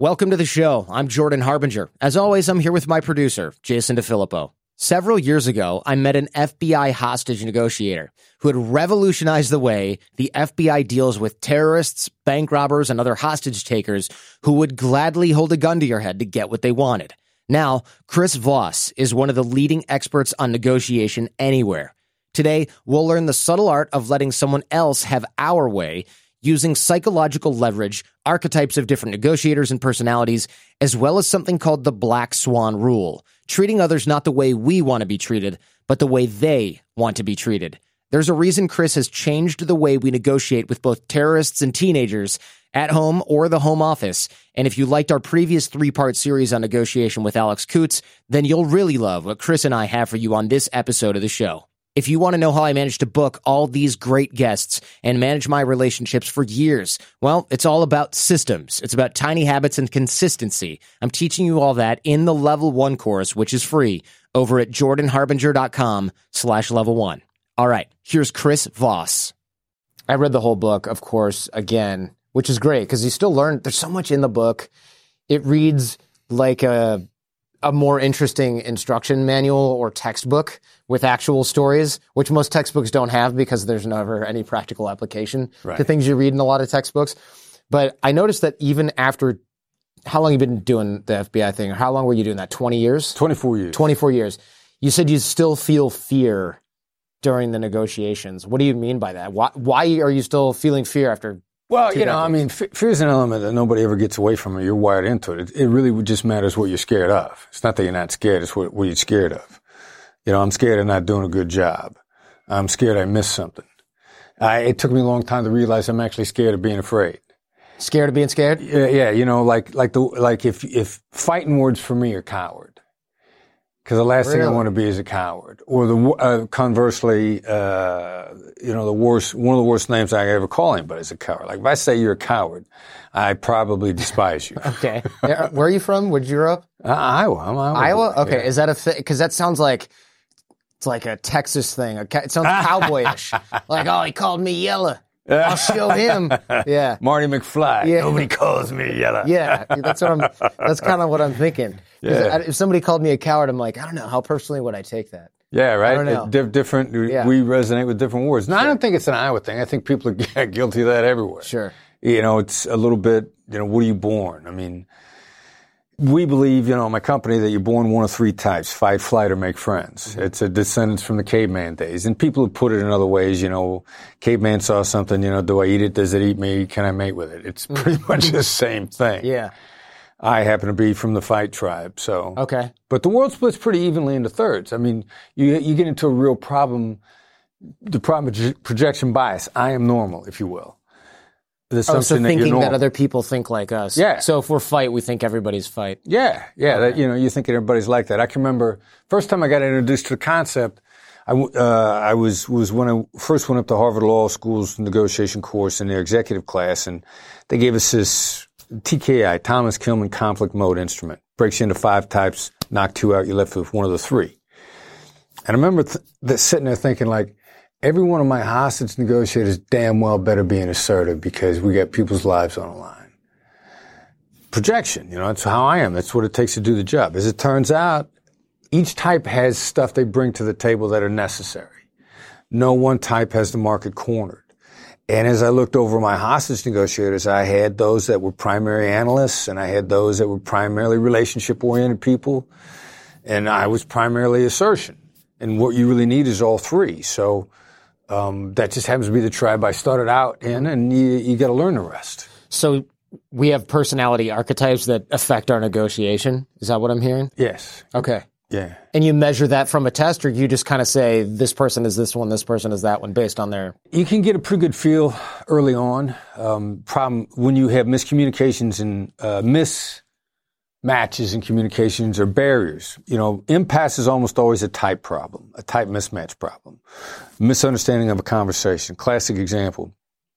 Welcome to the show. I'm Jordan Harbinger. As always, I'm here with my producer, Jason DeFilippo. Several years ago, I met an FBI hostage negotiator who had revolutionized the way the FBI deals with terrorists, bank robbers, and other hostage takers who would gladly hold a gun to your head to get what they wanted. Now, Chris Voss is one of the leading experts on negotiation anywhere. Today, we'll learn the subtle art of letting someone else have our way, using psychological leverage, archetypes of different negotiators and personalities, as well as something called the Black Swan Rule, treating others not the way we want to be treated, but the way they want to be treated. There's a reason Chris has changed the way we negotiate with both terrorists and teenagers at home or the home office. And if you liked our previous 3-part series on negotiation with Alex Coots, then you'll really love what Chris and I have for you on this episode of the show. If you want to know how I managed to book all these great guests and manage my relationships for years, well, it's all about systems. It's about tiny habits and consistency. I'm teaching you all that in the Level 1 course, which is free, over at jordanharbinger.com/level 1. All right, here's Chris Voss. I read the whole book, of course, again, which is great because you still learn. There's so much in the book. It reads like a more interesting instruction manual or textbook with actual stories, which most textbooks don't have because there's never any practical application to things you read in a lot of textbooks. But I noticed that even after, how long have you been doing the FBI thing? Or how long were you doing that? 20 years? 24 years. 24 years. You said you still feel fear during the negotiations. What do you mean by that? Why are you still feeling fear after? Well, you know, I mean, fear is an element that nobody ever gets away from. You're wired into it. It really just matters what you're scared of. It's not that you're not scared. It's what you're scared of. You know, I'm scared of not doing a good job. I'm scared I missed something. It took me a long time to realize I'm actually scared of being afraid. Scared of being scared? Yeah. You know, like if fighting words for me are coward. Because the last thing I want to be is a coward. Or conversely, one of the worst names I ever call anybody is a coward. Like if I say you're a coward, I probably despise you. Okay. Where are you from? Where'd you grow up? Iowa. I'm Iowa. Iowa? Okay. Yeah. Is that because that sounds like it's like a Texas thing. It sounds cowboyish. Like, oh, he called me yellow. I'll show him. Yeah. Marty McFly. Yeah. Nobody calls me yellow. Yeah. That's kind of what I'm thinking. Yeah. If somebody called me a coward, I'm like, I don't know. How personally would I take that? Yeah, right. I don't know. Different. Yeah. We resonate with different words. No, I don't think it's an Iowa thing. I think people are guilty of that everywhere. Sure. You know, it's a little bit, what are you born? I mean, we believe, in my company that you're born one of 3 types, fight, flight, or make friends. Mm-hmm. It's a descendants from the caveman days. And people have put it in other ways, caveman saw something, do I eat it? Does it eat me? Can I mate with it? It's pretty much the same thing. Yeah. I happen to be from the fight tribe, so. Okay. But the world splits pretty evenly into thirds. I mean, you get into a real problem, the problem of projection bias. I am normal, if you will. So thinking that other people think like us. Yeah. So if we're fight, we think everybody's fight. Yeah. Okay. That, you think everybody's like that. I can remember first time I got introduced to the concept, I was when I first went up to Harvard Law School's negotiation course in their executive class, and they gave us this TKI, Thomas Kilmann conflict mode instrument. Breaks you into 5 types, knock 2 out, you're left with one of the 3. And I remember sitting there thinking like, every one of my hostage negotiators damn well better be assertive because we got people's lives on the line. Projection, that's how I am. That's what it takes to do the job. As it turns out, each type has stuff they bring to the table that are necessary. No one type has the market cornered. And as I looked over my hostage negotiators, I had those that were primary analysts, and I had those that were primarily relationship-oriented people, and I was primarily assertion. And what you really need is all 3. So that just happens to be the tribe I started out in, and you got to learn the rest. So we have personality archetypes that affect our negotiation. Is that what I'm hearing? Yes. Okay. Yeah. And you measure that from a test, or you just kind of say, this person is this one, this person is that one, based on their... You can get a pretty good feel early on. Problem when you have miscommunications and mismatches in communications or barriers. Impasse is almost always a type problem, a type mismatch problem. Misunderstanding of a conversation. Classic example.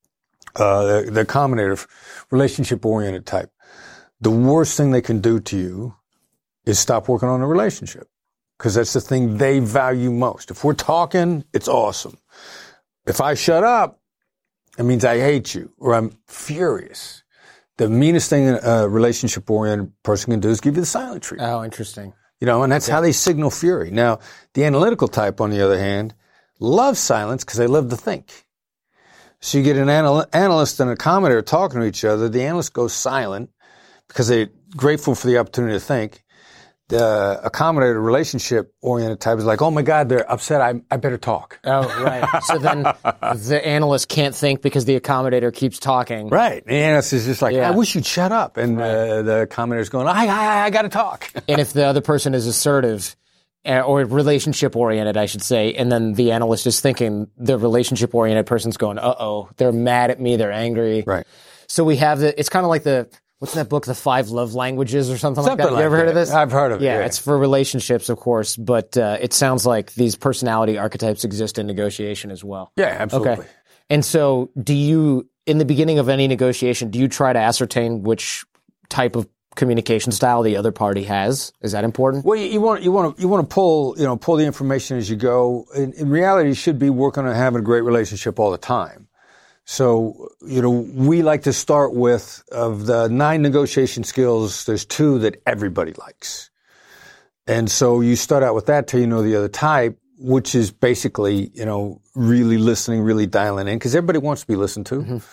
The accommodative, relationship-oriented type. The worst thing they can do to you is stop working on a relationship, because that's the thing they value most. If we're talking, it's awesome. If I shut up, it means I hate you or I'm furious. The meanest thing a relationship-oriented person can do is give you the silent treatment. Oh, interesting. And that's how they signal fury. Now, the analytical type, on the other hand, loves silence because they love to think. So you get an analyst and an accommodator talking to each other. The analyst goes silent because they're grateful for the opportunity to think. The accommodator relationship-oriented type is like, oh, my God, they're upset. I better talk. Oh, right. So then the analyst can't think because the accommodator keeps talking. Right. The analyst is just like, I wish you'd shut up. And the accommodator's going, I got to talk. And if the other person is assertive or relationship-oriented, I should say, and then the analyst is thinking the relationship-oriented person's going, uh-oh, they're mad at me, they're angry. Right. So we have it's kind of like what's that book, The 5 Love Languages or something like that? You ever heard of this? I've heard of it. Yeah, it's for relationships, of course, but it sounds like these personality archetypes exist in negotiation as well. Yeah, absolutely. Okay. And so in the beginning of any negotiation, do you try to ascertain which type of communication style the other party has? Is that important? Well, you want to pull the information as you go. In reality, you should be working on having a great relationship all the time. So, we like to start with, of the 9 negotiation skills, there's 2 that everybody likes. And so you start out with that till you know the other type, which is basically, really listening, really dialing in, because everybody wants to be listened to. Mm-hmm.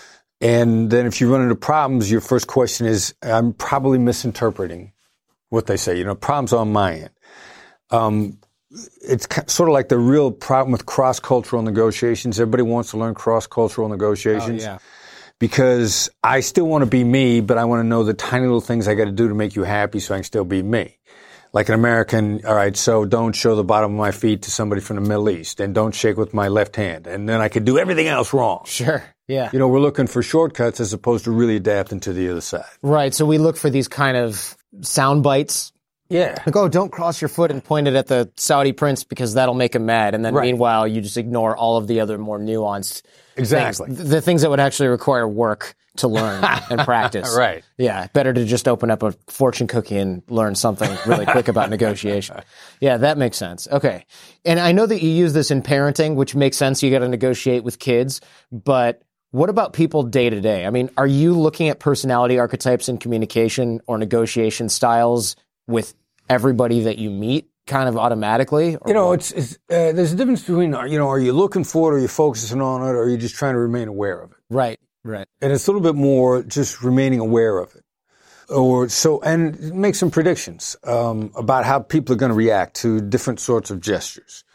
And then if you run into problems, your first question is, I'm probably misinterpreting what they say. Problems on my end. It's sort of like the real problem with cross-cultural negotiations. Everybody wants to learn cross-cultural negotiations. Oh, yeah. Because I still want to be me, but I want to know the tiny little things I got to do to make you happy so I can still be me. Like an American, all right, so don't show the bottom of my feet to somebody from the Middle East, and don't shake with my left hand, and then I could do everything else wrong. Sure, yeah. We're looking for shortcuts as opposed to really adapting to the other side. Right, so we look for these kind of sound bites. Yeah. Like, oh, don't cross your foot and point it at the Saudi prince because that'll make him mad. And then meanwhile, you just ignore all of the other more nuanced things. The things that would actually require work to learn and practice. Right. Yeah. Better to just open up a fortune cookie and learn something really quick about negotiation. Yeah, that makes sense. Okay. And I know that you use this in parenting, which makes sense. You got to negotiate with kids. But what about people day to day? I mean, are you looking at personality archetypes in communication or negotiation styles with everybody that you meet kind of automatically? There's a difference between, are you looking for it, or are you focusing on it, or are you just trying to remain aware of it? Right. And it's a little bit more just remaining aware of it. And make some predictions, about how people are going to react to different sorts of gestures.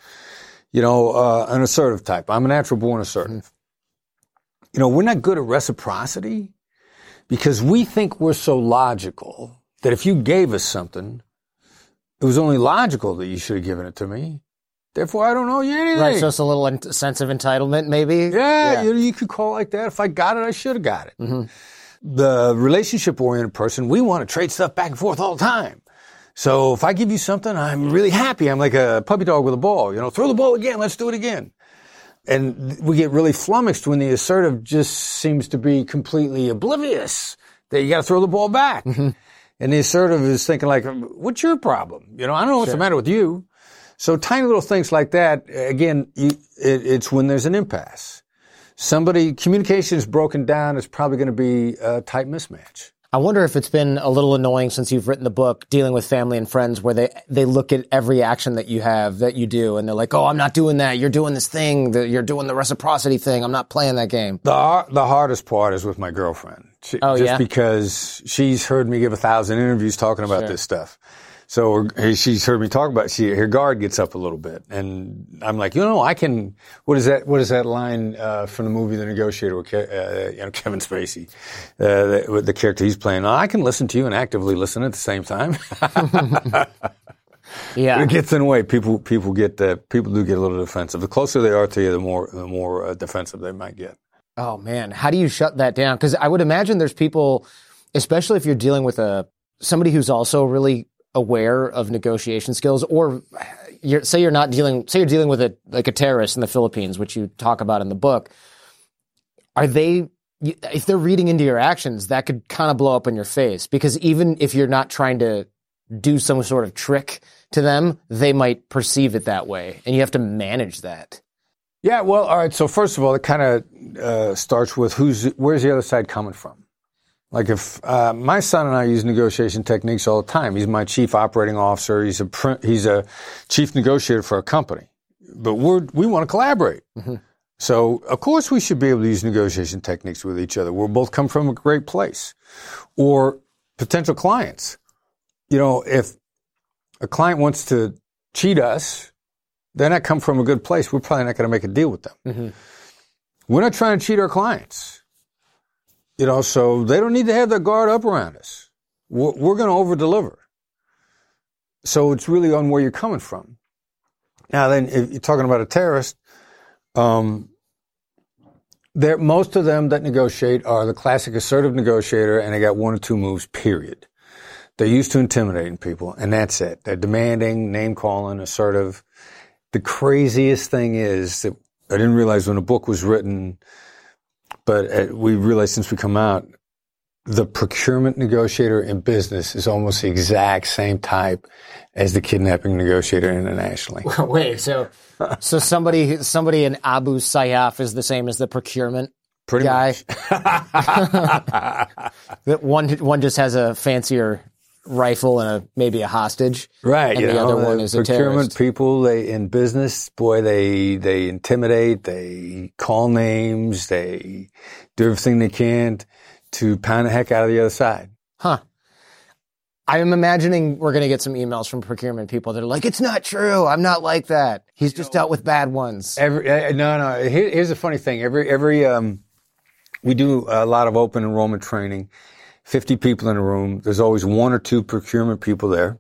An assertive type. I'm a natural born assertive. Mm-hmm. We're not good at reciprocity because we think we're so logical that if you gave us something, it was only logical that you should have given it to me. Therefore, I don't owe you anything. Right, so it's a little sense of entitlement, maybe? Yeah. You could call it like that. If I got it, I should have got it. Mm-hmm. The relationship-oriented person, we want to trade stuff back and forth all the time. So if I give you something, I'm really happy. I'm like a puppy dog with a ball. Throw the ball again. Let's do it again. And we get really flummoxed when the assertive just seems to be completely oblivious that you got to throw the ball back. Mm-hmm. And the assertive is thinking like, what's your problem? I don't know what's the matter with you. So tiny little things like that, again, it's when there's an impasse. Communication is broken down, it's probably going to be a tight mismatch. I wonder if it's been a little annoying since you've written the book dealing with family and friends where they look at every action that you do, and they're like, oh, I'm not doing that. You're doing this thing. You're doing the reciprocity thing. I'm not playing that game. The hardest part is with my girlfriend. Because she's heard me give 1,000 interviews talking about this stuff. So she's heard me talk about it. Her guard gets up a little bit. And I'm like, I can, what is that line, from the movie The Negotiator with, Kevin Spacey, the character he's playing. I can listen to you and actively listen at the same time. Yeah. But it gets in the way. People do get a little defensive. The closer they are to you, the more defensive they might get. Oh man. How do you shut that down? Because I would imagine there's people, especially if you're dealing with somebody who's also really aware of negotiation skills, or you're dealing with a terrorist in the Philippines, which you talk about in the book. If they're reading into your actions, that could kind of blow up in your face, because even if you're not trying to do some sort of trick to them, they might perceive it that way, and you have to manage that. Yeah, well, all right. So first of all, it kind of starts with where's the other side coming from? Like if my son and I use negotiation techniques all the time. He's my chief operating officer. He's a chief negotiator for a company. But we want to collaborate. Mm-hmm. So, of course, we should be able to use negotiation techniques with each other. We'll both come from a great place. Or potential clients. If a client wants to cheat us, they're not come from a good place. We're probably not going to make a deal with them. Mm-hmm. We're not trying to cheat our clients. So they don't need to have their guard up around us. We're going to over-deliver. So it's really on where you're coming from. Now, then, if you're talking about a terrorist, most of them that negotiate are the classic assertive negotiator, and they got one or two moves, period. They're used to intimidating people, and that's it. They're demanding, name-calling, assertive. The craziest thing is that I didn't realize when the book was written, but we realized since we come out, the procurement negotiator in business is almost the exact same type as the kidnapping negotiator internationally. Wait, so somebody in Abu Sayyaf is the same as the procurement Pretty guy? Much. That one just has a fancier rifle and maybe a hostage. Right. And the other one is a procurement terrorist. people, in business, boy, they intimidate, they call names, they do everything they can to pound the heck out of the other side. Huh. I'm imagining we're going to get some emails from procurement people that are like, it's not true. I'm not like that. He's just dealt with bad ones. No. Here's the funny thing. We do a lot of open enrollment training. 50 people in a room. There's always one or two procurement people there.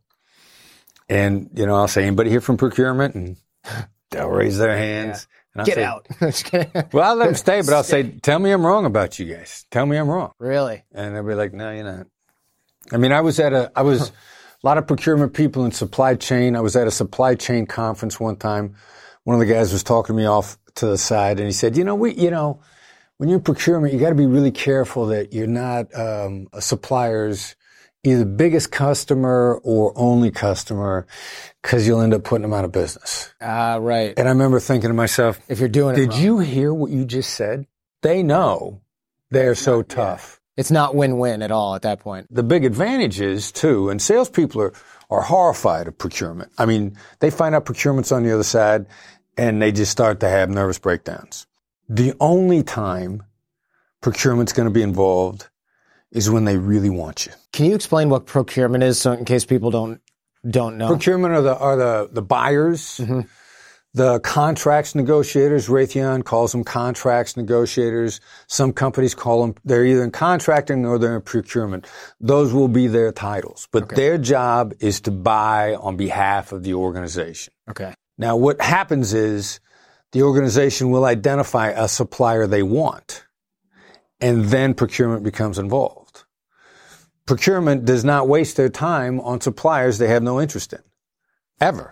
And, I'll say, anybody here from procurement? And they'll raise their hands. Yeah. And I'll Get say, out. Well, I'll let them stay, but I'll say, tell me I'm wrong about you guys. Tell me I'm wrong. Really? And they'll be like, no, you're not. I mean, I was a lot of procurement people in supply chain. I was at a supply chain conference one time. One of the guys was talking to me off to the side, and he said, when you're in procurement, you got to be really careful that you're not a supplier's either biggest customer or only customer, because you'll end up putting them out of business. Right. And I remember thinking to myself, if you're doing it did wrong. you hear what you just said? They know they're so tough. It's not win-win at all at that point. The big advantage is, too, and salespeople are horrified of procurement. I mean, they find out procurement's on the other side, and they just start to have nervous breakdowns. The only time procurement's going to be involved is when they really want you. Can you explain what procurement is, so in case people don't know? Procurement are the buyers, mm-hmm. The contracts negotiators. Raytheon calls them contracts negotiators. Some companies call them, they're either in contracting or they're in procurement. Those will be their titles. But their job is to buy on behalf of the organization. Okay. Now, what happens is the organization will identify a supplier they want, and then procurement becomes involved. Procurement does not waste their time on suppliers they have no interest in, ever.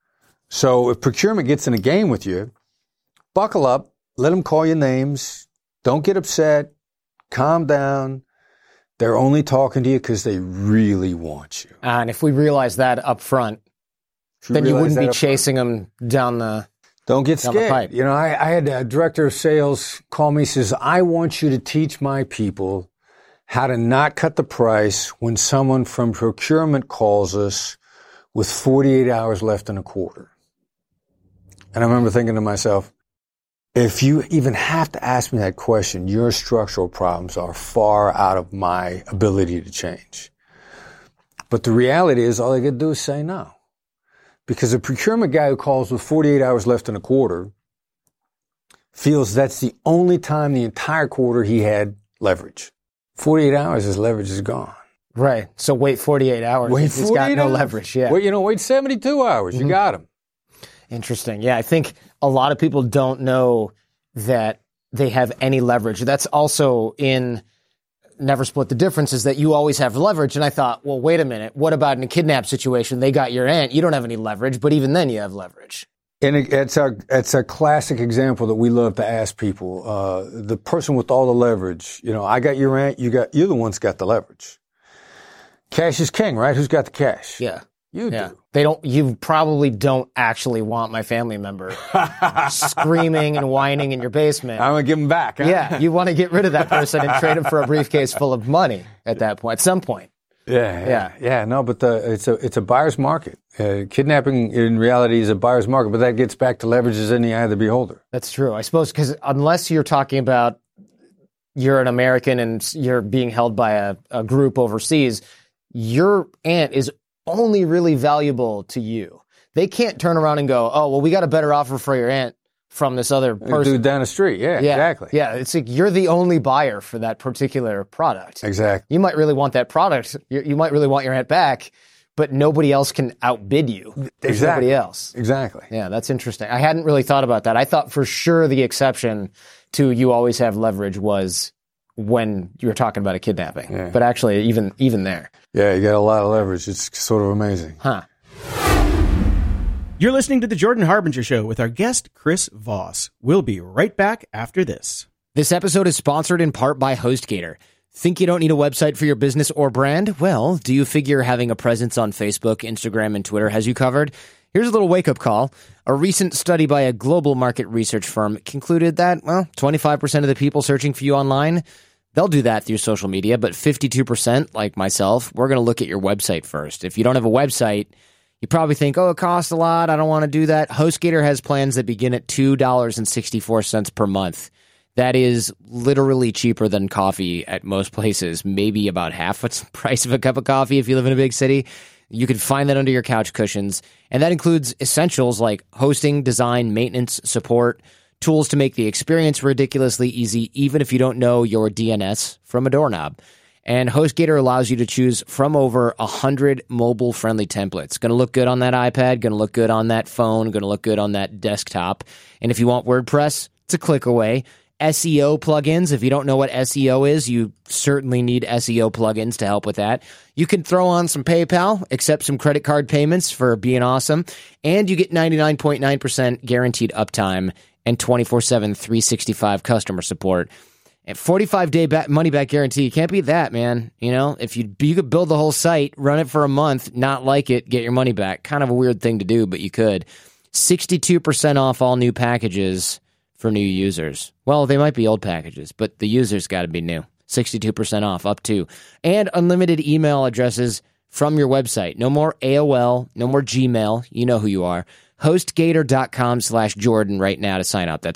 So if procurement gets in a game with you, buckle up, let them call you names, don't get upset, calm down. They're only talking to you because they really want you. And if we realize that up front, then you wouldn't be chasing them down the Don't get scared. pipe. I had a director of sales call me, says, I want you to teach my people how to not cut the price when someone from procurement calls us with 48 hours left in a quarter. And I remember thinking to myself, if you even have to ask me that question, your structural problems are far out of my ability to change. But the reality is all I got to do is say no. Because a procurement guy who calls with 48 hours left in a quarter feels that's the only time the entire quarter he had leverage. 48 hours, his leverage is gone. Right. So wait 48 hours. He's got no leverage. Yeah. Wait 72 hours. Mm-hmm. You got him. Interesting. Yeah. I think a lot of people don't know that they have any leverage. That's also in Never Split the Difference, is that you always have leverage. And I thought, well, wait a minute. What about in a kidnap situation? They got your aunt. You don't have any leverage, but even then you have leverage. And it's a classic example that we love to ask people. The person with all the leverage, I got your aunt, you're the ones got the leverage. Cash is king, right? Who's got the cash? Yeah. You Yeah. do. You probably don't actually want my family member screaming and whining in your basement. I'm going to give them back. Huh? Yeah, you want to get rid of that person and trade him for a briefcase full of money at that point, at some point. Yeah. No, but it's a buyer's market. Kidnapping in reality is a buyer's market, but that gets back to leverage is in the eye of the beholder. That's true. I suppose because unless you're talking about you're an American and you're being held by a group overseas, your aunt is only really valuable to you. They can't turn around and go, oh, well, we got a better offer for your aunt from this other person. Dude down the street. Yeah, exactly. Yeah, it's like you're the only buyer for that particular product. Exactly. You might really want that product. You might really want your aunt back, but nobody else can outbid you. There's nobody else. Exactly. Yeah, that's interesting. I hadn't really thought about that. I thought for sure the exception to you always have leverage was when you were talking about a kidnapping. Yeah. But actually, even there. Yeah, you got a lot of leverage. It's sort of amazing. Huh. You're listening to The Jordan Harbinger Show with our guest, Chris Voss. We'll be right back after this. This episode is sponsored in part by HostGator. Think you don't need a website for your business or brand? Well, do you figure having a presence on Facebook, Instagram, and Twitter has you covered? Here's a little wake-up call. A recent study by a global market research firm concluded that, 25% of the people searching for you online, they'll do that through social media, but 52%, like myself, we're going to look at your website first. If you don't have a website, you probably think, it costs a lot, I don't want to do that. HostGator has plans that begin at $2.64 per month. That is literally cheaper than coffee at most places, maybe about half the price of a cup of coffee if you live in a big city. You can find that under your couch cushions, and that includes essentials like hosting, design, maintenance, support, tools to make the experience ridiculously easy, even if you don't know your DNS from a doorknob. And HostGator allows you to choose from over 100 mobile-friendly templates. Going to look good on that iPad, going to look good on that phone, going to look good on that desktop. And if you want WordPress, it's a click away. SEO plugins, if you don't know what SEO is, you certainly need SEO plugins to help with that. You can throw on some PayPal, accept some credit card payments for being awesome, and you get 99.9% guaranteed uptime and 24/7, 365 customer support. And 45-day money-back guarantee. You can't beat that, man. You know, if you could build the whole site, run it for a month, not like it, get your money back. Kind of a weird thing to do, but you could. 62% off all new packages for new users. Well, they might be old packages, but the users got to be new. 62% off, up to. And unlimited email addresses from your website. No more AOL, no more Gmail. You know who you are. HostGator.com/Jordan right now to sign up. That's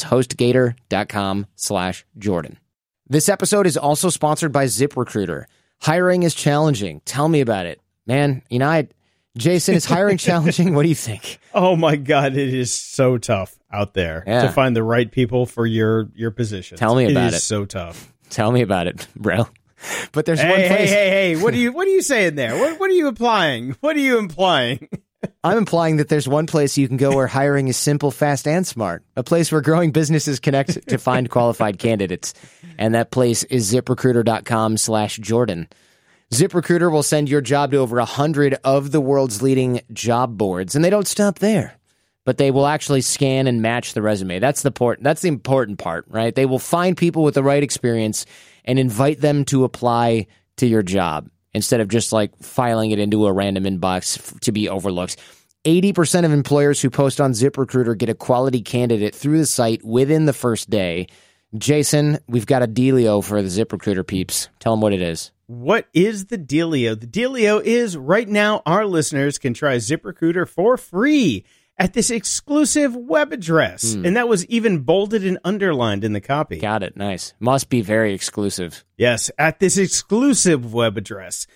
HostGator.com/Jordan. This episode is also sponsored by ZipRecruiter. Hiring is challenging. Tell me about it. Man, Jason, is hiring challenging? What do you think? Oh my God, it is so tough out there to find the right people for your position. Tell me about it. It is so tough. Tell me about it, bro. But there's one place. Hey! What are you saying there? What are you implying? What are you implying? I'm implying that there's one place you can go where hiring is simple, fast, and smart. A place where growing businesses connect to find qualified candidates. And that place is ZipRecruiter.com/Jordan. ZipRecruiter will send your job to over 100 of the world's leading job boards. And they don't stop there, but they will actually scan and match the resume. That's the important part, right? They will find people with the right experience and invite them to apply to your job instead of just like filing it into a random inbox to be overlooked. 80% of employers who post on ZipRecruiter get a quality candidate through the site within the first day. Jason, we've got a dealio for the ZipRecruiter peeps. Tell them what it is. What is the dealio? The dealio is right now our listeners can try ZipRecruiter for free at this exclusive web address. And that was even bolded and underlined in the copy. Got it. Nice. Must be very exclusive. Yes, at this exclusive web address,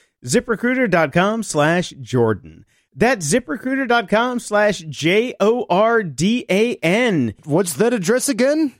ZipRecruiter.com/Jordan. That's ZipRecruiter.com/JORDAN. What's that address again?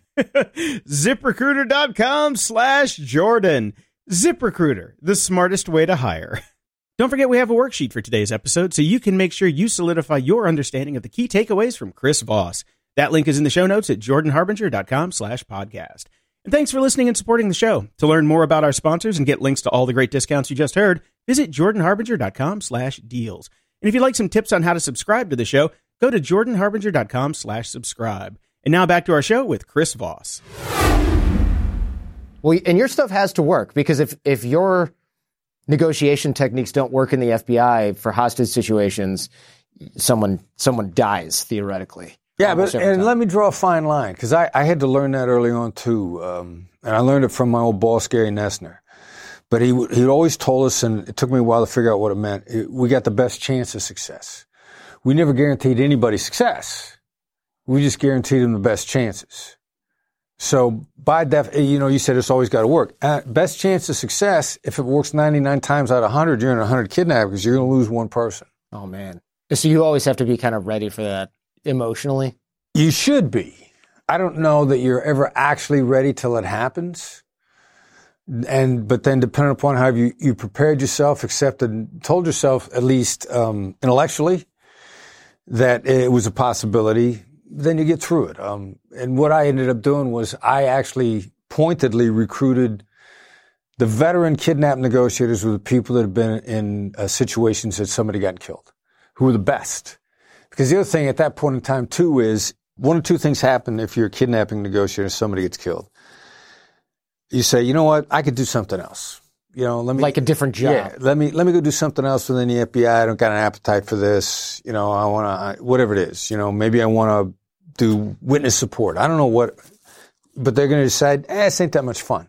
ZipRecruiter.com/Jordan. ZipRecruiter, the smartest way to hire. Don't forget we have a worksheet for today's episode so you can make sure you solidify your understanding of the key takeaways from Chris Voss. That link is in the show notes at jordanharbinger.com/podcast. And thanks for listening and supporting the show. To learn more about our sponsors and get links to all the great discounts you just heard, visit jordanharbinger.com/deals. And if you'd like some tips on how to subscribe to the show, go to jordanharbinger.com/subscribe. And now back to our show with Chris Voss. Well, and your stuff has to work because if you're negotiation techniques don't work in the FBI for hostage situations, someone dies theoretically. Yeah, and let me draw a fine line, because I had to learn that early on too, and I learned it from my old boss, Gary Nessner. But he'd always told us, and it took me a while to figure out what it meant, we got the best chance of success. We never guaranteed anybody success. We just guaranteed them the best chances. So you said it's always got to work. Best chance of success, if it works 99 times out of 100, you're in 100 kidnappings, you're going to lose one person. Oh, man. So you always have to be kind of ready for that emotionally? You should be. I don't know that you're ever actually ready till it happens. But then depending upon how you prepared yourself, accepted, told yourself, at least intellectually, that it was a possibility, then you get through it. And what I ended up doing was I actually pointedly recruited the veteran kidnap negotiators were the people that have been in situations that somebody got killed, who were the best. Because the other thing at that point in time, too, is one of two things happen if you're a kidnapping negotiator and somebody gets killed. You say, you know what, I could do something else. Like a different job. Yeah, let me go do something else within the FBI. I don't got an appetite for this. I want to, whatever it is. Maybe I want to do witness support. I don't know what, but they're going to decide, this ain't that much fun.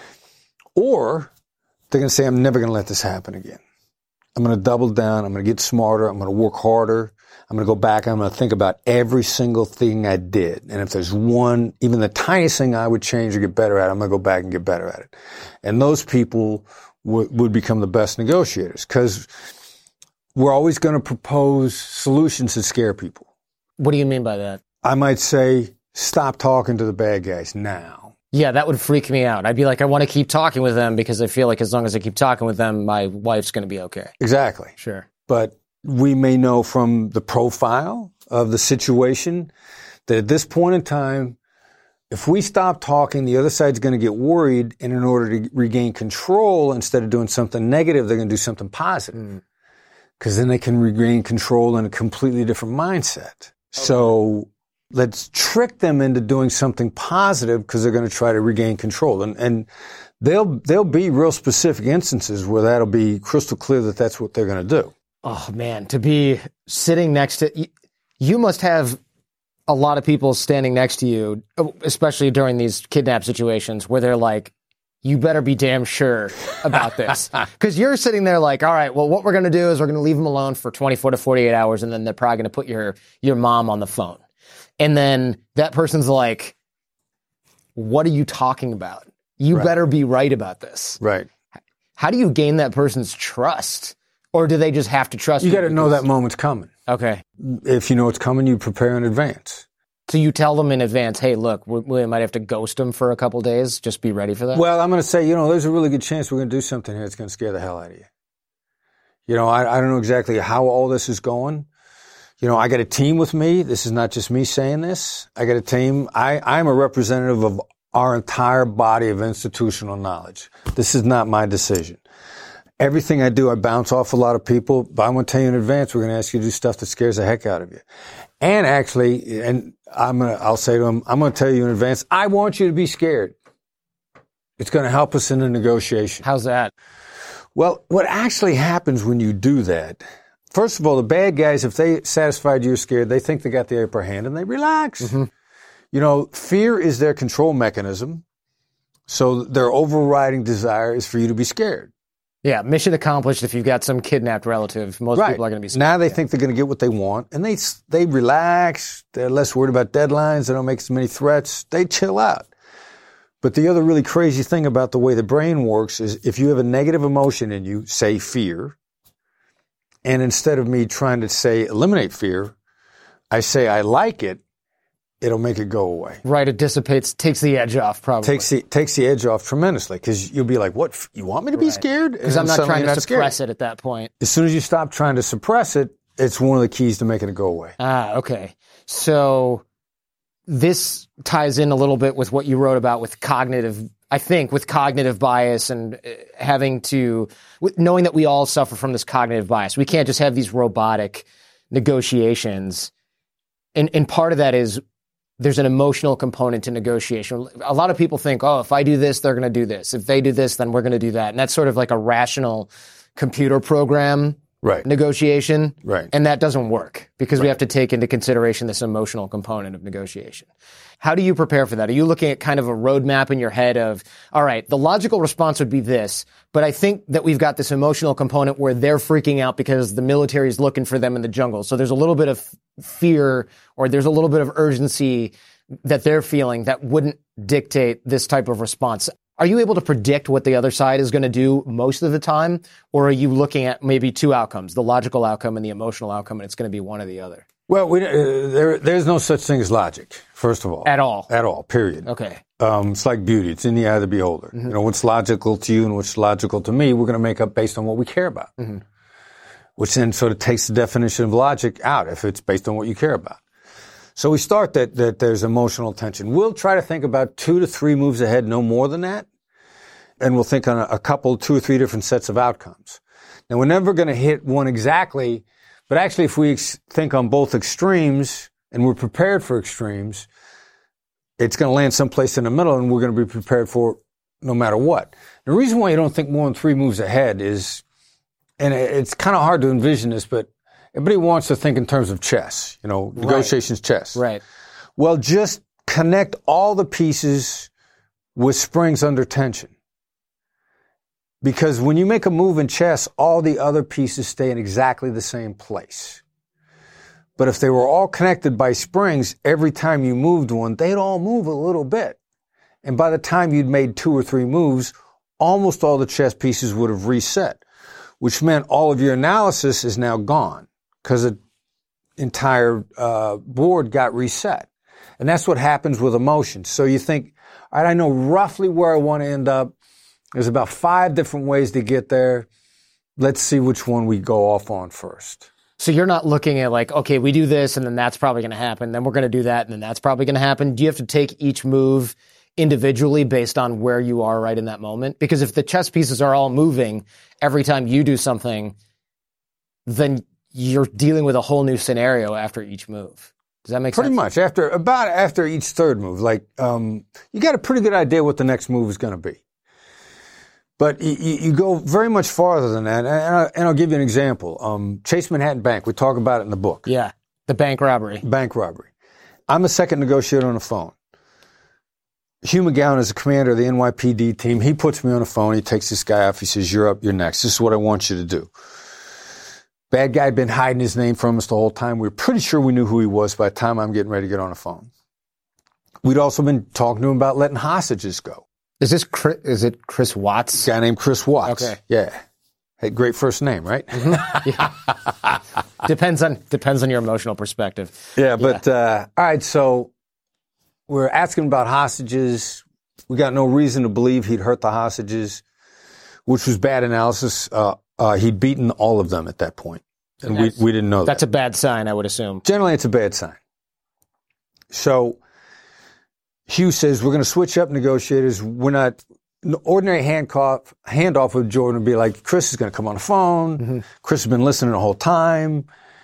Or they're going to say, I'm never going to let this happen again. I'm going to double down. I'm going to get smarter. I'm going to work harder. I'm going to go back. I'm going to think about every single thing I did. And if there's one, even the tiniest thing I would change or get better at, I'm going to go back and get better at it. And those people would become the best negotiators, because we're always going to propose solutions that scare people. What do you mean by that? I might say, stop talking to the bad guys now. Yeah, that would freak me out. I'd be like, I want to keep talking with them because I feel like as long as I keep talking with them, my wife's going to be okay. Exactly. Sure. But we may know from the profile of the situation that at this point in time, if we stop talking, the other side's going to get worried, and in order to regain control, instead of doing something negative, they're going to do something positive. Because then they can regain control in a completely different mindset. Okay. So let's trick them into doing something positive, because they're going to try to regain control. And there'll be real specific instances where that'll be crystal clear that that's what they're going to do. Oh, man, to be sitting next to you must have a lot of people standing next to you, especially during these kidnap situations, where they're like, you better be damn sure about this. Because you're sitting there like, all right, well, what we're going to do is we're going to leave them alone for 24 to 48 hours, and then they're probably going to put your mom on the phone. And then that person's like, what are you talking about? You better be right about this. Right. How do you gain that person's trust? Or do they just have to trust you? You got to know that moment's coming. Okay. If you know it's coming, you prepare in advance. So you tell them in advance, hey, look, we might have to ghost them for a couple days. Just be ready for that. Well, I'm going to say, there's a really good chance we're going to do something here that's going to scare the hell out of you. I don't know exactly how all this is going. I got a team with me. This is not just me saying this. I got a team. I'm a representative of our entire body of institutional knowledge. This is not my decision. Everything I do, I bounce off a lot of people, but I'm going to tell you in advance, we're going to ask you to do stuff that scares the heck out of you. And actually, I'll say to them, I'm going to tell you in advance, I want you to be scared. It's going to help us in the negotiation. How's that? Well, what actually happens when you do that, first of all, the bad guys, if they satisfied you're scared, they think they got the upper hand and they relax. Mm-hmm. Fear is their control mechanism. So their overriding desire is for you to be scared. Yeah, mission accomplished if you've got some kidnapped relative. Most people are going to be scared. Now they think they're going to get what they want, and they relax. They're less worried about deadlines. They don't make so many threats. They chill out. But the other really crazy thing about the way the brain works is if you have a negative emotion in you, say fear, and instead of me trying to say eliminate fear, I say I like it, it'll make it go away. Right, it dissipates, takes the edge off, probably. Takes the edge off tremendously, because you'll be like, what, you want me to be scared? Because I'm not trying to suppress it at that point. As soon as you stop trying to suppress it, it's one of the keys to making it go away. Okay. So this ties in a little bit with what you wrote about with cognitive bias and knowing that we all suffer from this cognitive bias. We can't just have these robotic negotiations. And part of that is there's an emotional component to negotiation. A lot of people think, oh, if I do this, they're going to do this. If they do this, then we're going to do that. And that's sort of like a rational computer program negotiation. Right. And that doesn't work because we have to take into consideration this emotional component of negotiation. How do you prepare for that? Are you looking at kind of a roadmap in your head of, all right, the logical response would be this, but I think that we've got this emotional component where they're freaking out because the military is looking for them in the jungle. So there's a little bit of fear or there's a little bit of urgency that they're feeling that wouldn't dictate this type of response. Are you able to predict what the other side is going to do most of the time? Or are you looking at maybe two outcomes, the logical outcome and the emotional outcome, and it's going to be one or the other? Well, there's no such thing as logic, first of all. At all? At all, period. Okay. It's like beauty. It's in the eye of the beholder. Mm-hmm. You know, what's logical to you and what's logical to me, we're going to make up based on what we care about. Mm-hmm. Which then sort of takes the definition of logic out if it's based on what you care about. So we start that there's emotional tension. We'll try to think about 2 to 3 moves ahead, no more than that. And we'll think on a couple, 2 or 3 different sets of outcomes. Now, we're never going to hit one exactly, but actually if we think on both extremes and we're prepared for extremes, it's going to land someplace in the middle and we're going to be prepared for it no matter what. The reason why you don't think more than 3 moves ahead is, and it's kind of hard to envision this, but everybody wants to think in terms of chess, you know, negotiations chess. Right. Well, just connect all the pieces with springs under tension. Because when you make a move in chess, all the other pieces stay in exactly the same place. But if they were all connected by springs, every time you moved one, they'd all move a little bit. And by the time you'd made 2 or 3 moves, almost all the chess pieces would have reset, which meant all of your analysis is now gone because the entire board got reset. And that's what happens with emotion. So you think, all right, I know roughly where I want to end up. There's about 5 different ways to get there. Let's see which one we go off on first. So you're not looking at like, okay, we do this and then that's probably going to happen. Then we're going to do that and then that's probably going to happen. Do you have to take each move individually based on where you are right in that moment? Because if the chess pieces are all moving every time you do something, then you're dealing with a whole new scenario after each move. Does that make sense? Pretty much. After each third move, like, you got a pretty good idea what the next move is going to be. But you go very much farther than that, and I'll give you an example. Chase Manhattan Bank, we talk about it in the book. Yeah, the bank robbery. Bank robbery. I'm a second negotiator on the phone. Hugh McGowan is the commander of the NYPD team. He puts me on the phone. He takes this guy off. He says, you're up, you're next. This is what I want you to do. Bad guy had been hiding his name from us the whole time. We were pretty sure we knew who he was by the time I'm getting ready to get on the phone. We'd also been talking to him about letting hostages go. Is it Chris Watts? A guy named Chris Watts. Okay. Yeah. Hey, great first name, right? Mm-hmm. Yeah. Depends on your emotional perspective. Yeah, but, all right, so we're asking about hostages. We got no reason to believe he'd hurt the hostages, which was bad analysis. He'd beaten all of them at that point, and we didn't know that. That's a bad sign, I would assume. Generally, it's a bad sign. So Hugh says, we're going to switch up negotiators. We're not ordinary handoff with Jordan would be like, Chris is going to come on the phone. Mm-hmm. Chris has been listening the whole time.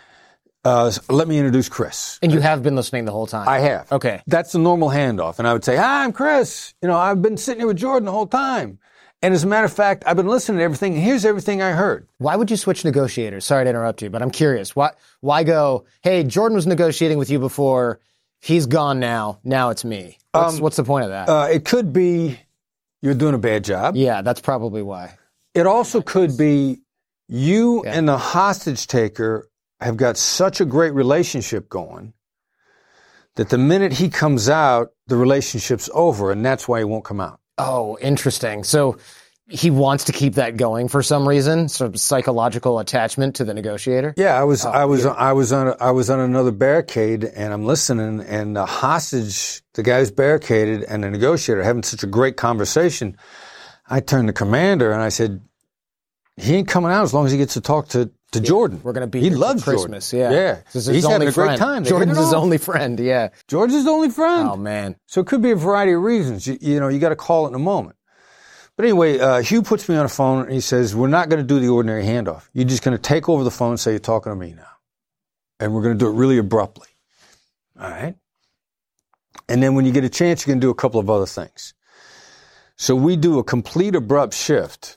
Let me introduce Chris. And you have been listening the whole time? I have. Okay. That's the normal handoff. And I would say, hi, I'm Chris. You know, I've been sitting here with Jordan the whole time. And as a matter of fact, I've been listening to everything. And here's everything I heard. Why would you switch negotiators? Sorry to interrupt you, but I'm curious. Why go, hey, Jordan was negotiating with you before. He's gone now. Now it's me. What's the point of that? It could be you're doing a bad job. Yeah, that's probably why. It also could be you and the hostage taker have got such a great relationship going that the minute he comes out, the relationship's over, and that's why he won't come out. Oh, interesting. So he wants to keep that going for some reason, sort of psychological attachment to the negotiator? Yeah, I was on another barricade, and I'm listening, and the hostage, the guy who's barricaded, and the negotiator are having such a great conversation. I turned to commander and I said, he ain't coming out as long as he gets to talk to Jordan. We're going to be he here loves for Christmas. Jordan. Yeah. He's having a great time. Jordan's his only friend. Yeah. Jordan's his only friend. Oh, man. So it could be a variety of reasons. You know, you got to call it in a moment. But anyway, Hugh puts me on the phone and he says, we're not going to do the ordinary handoff. You're just going to take over the phone and say, you're talking to me now. And we're going to do it really abruptly. All right. And then when you get a chance, you can do a couple of other things. So we do a complete abrupt shift.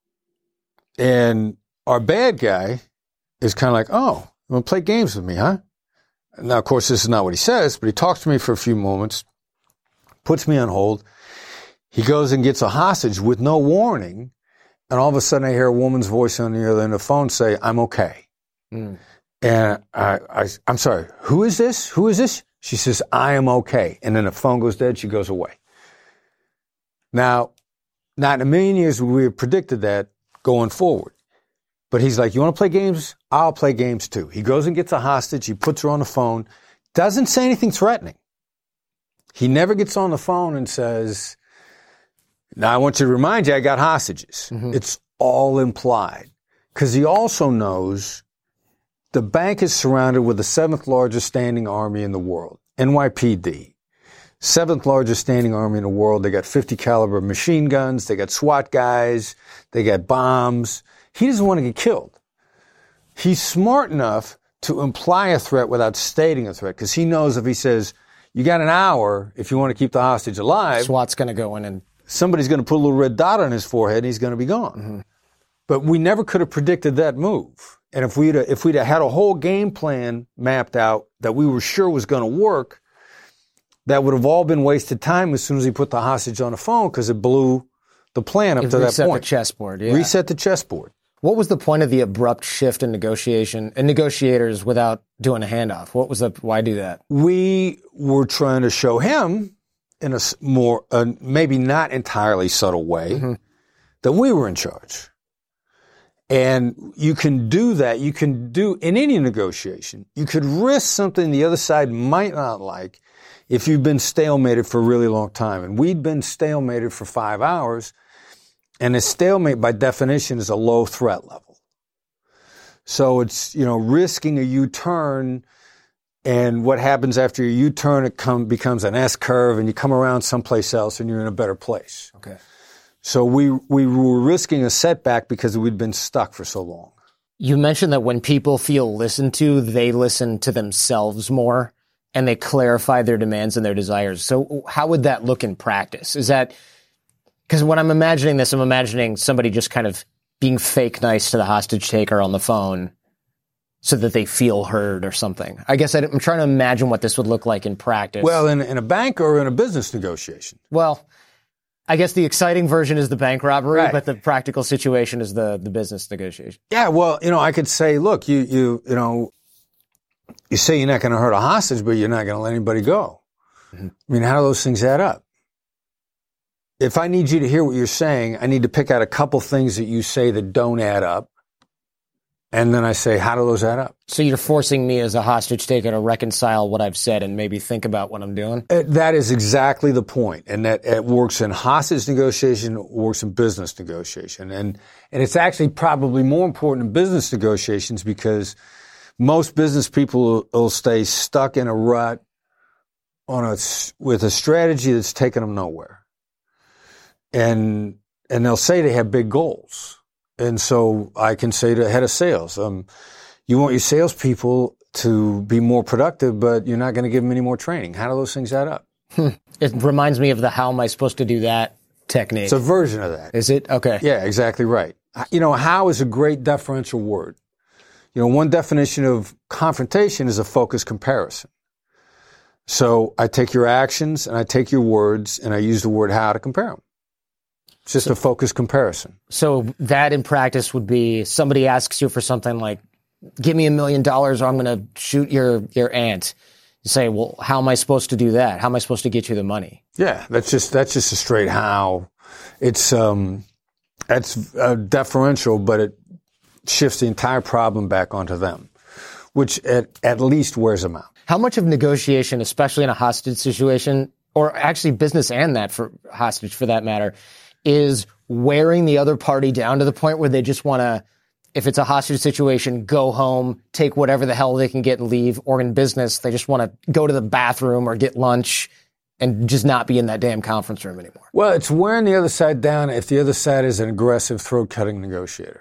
And our bad guy is kind of like, oh, you want to play games with me, huh? Now, of course, this is not what he says, but he talks to me for a few moments, puts me on hold. He goes and gets a hostage with no warning. And all of a sudden I hear a woman's voice on the other end of the phone say, I'm okay. Mm. And I'm sorry, who is this? Who is this? She says, I am okay. And then the phone goes dead. She goes away. Now, not in a million years would we have predicted that going forward. But he's like, you want to play games? I'll play games too. He goes and gets a hostage. He puts her on the phone. Doesn't say anything threatening. He never gets on the phone and says, now I want you to remind you I got hostages. Mm-hmm. It's all implied. Because he also knows the bank is surrounded with the 7th largest standing army in the world, NYPD. 7th largest standing army in the world. They got 50 caliber machine guns. They got SWAT guys. They got bombs. He doesn't want to get killed. He's smart enough to imply a threat without stating a threat, because he knows if he says, you got an hour if you want to keep the hostage alive. SWAT's going to go in and somebody's going to put a little red dot on his forehead and he's going to be gone. Mm-hmm. But we never could have predicted that move. And if we'd have had a whole game plan mapped out that we were sure was going to work, that would have all been wasted time as soon as he put the hostage on the phone, because it blew the plan up to that point. Reset the chessboard, yeah. Reset the chessboard. What was the point of the abrupt shift in negotiation and negotiators without doing a handoff? Why do that? We were trying to show him in a more, maybe not entirely subtle way, mm-hmm. that we were in charge. And you can do that. You can do in any negotiation. You could risk something the other side might not like if you've been stalemated for a really long time. And we'd been stalemated for 5 hours. And a stalemate, by definition, is a low threat level. So it's, risking a U-turn, and what happens after your U-turn, it becomes an S-curve, and you come around someplace else, and you're in a better place. Okay. So we were risking a setback because we'd been stuck for so long. You mentioned that when people feel listened to, they listen to themselves more, and they clarify their demands and their desires. So how would that look in practice? Is that... Because when I'm imagining this, I'm imagining somebody just kind of being fake nice to the hostage taker on the phone so that they feel heard or something. I guess I'm trying to imagine what this would look like in practice. Well, in a bank or in a business negotiation? Well, I guess the exciting version is the bank robbery, right. But the practical situation is the business negotiation. Yeah, well, I could say, look, you say you're not going to hurt a hostage, but you're not going to let anybody go. Mm-hmm. I mean, how do those things add up? If I need you to hear what you're saying, I need to pick out a couple things that you say that don't add up. And then I say, how do those add up? So you're forcing me as a hostage taker to reconcile what I've said and maybe think about what I'm doing? That is exactly the point. And that it works in hostage negotiation, it works in business negotiation. And it's actually probably more important in business negotiations, because most business people will stay stuck in a rut with a strategy that's taken them nowhere. And they'll say they have big goals. And so I can say to the head of sales, you want your salespeople to be more productive, but you're not going to give them any more training. How do those things add up? It reminds me of the how am I supposed to do that technique. It's a version of that. Is it? Okay. Yeah, exactly right. How is a great deferential word. One definition of confrontation is a focused comparison. So I take your actions and I take your words and I use the word how to compare them. It's just a focused comparison. So that in practice would be somebody asks you for something like, give me $1 million or I'm going to shoot your aunt. You say, well, how am I supposed to do that? How am I supposed to get you the money? Yeah, that's just a straight how. It's that's deferential, but it shifts the entire problem back onto them, which at least wears them out. How much of negotiation, especially in a hostage situation, or actually business and that for hostage for that matter, is wearing the other party down to the point where they just want to, if it's a hostage situation, go home, take whatever the hell they can get and leave, or in business, they just want to go to the bathroom or get lunch and just not be in that damn conference room anymore? Well, it's wearing the other side down if the other side is an aggressive throat-cutting negotiator.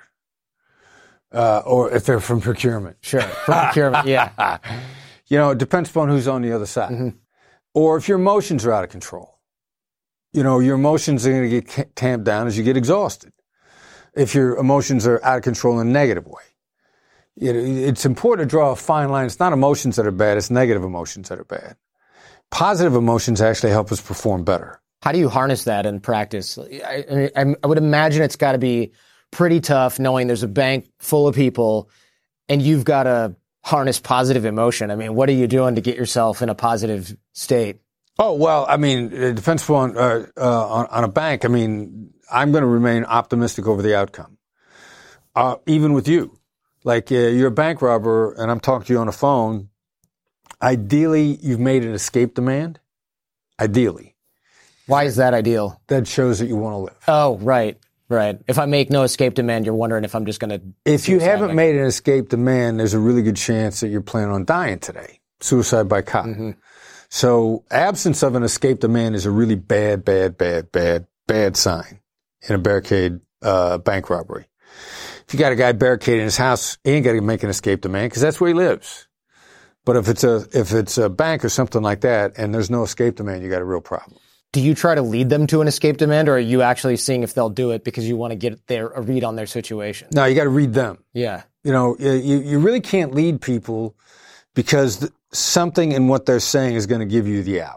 Or if they're from procurement. Sure, from procurement, yeah. It depends upon who's on the other side. Mm-hmm. or if your emotions are out of control. Your emotions are going to get tamped down as you get exhausted. If your emotions are out of control in a negative way. It's important to draw a fine line. It's not emotions that are bad, it's negative emotions that are bad. Positive emotions actually help us perform better. How do you harness that in practice? I would imagine it's got to be pretty tough knowing there's a bank full of people and you've got to harness positive emotion. I mean, what are you doing to get yourself in a positive state? Oh, well, I mean, it depends on a bank. I mean, I'm going to remain optimistic over the outcome. Even with you. Like, you're a bank robber and I'm talking to you on the phone. Ideally, you've made an escape demand. Ideally. Why is that ideal? That shows that you want to live. Oh, right. If I make no escape demand, you're wondering if I'm just going to... If you haven't made an escape demand, there's a really good chance that you're planning on dying today. Suicide by cop. Mm-hmm. So absence of an escape demand is a really bad sign in a barricade bank robbery. If you got a guy barricaded in his house, he ain't got to make an escape demand because that's where he lives. But if it's a bank or something like that and there's no escape demand, you got a real problem. Do you try to lead them to an escape demand, or are you actually seeing if they'll do it because you want to get a read on their situation? No, you got to read them. Yeah. You really can't lead people because something in what they're saying is going to give you the out.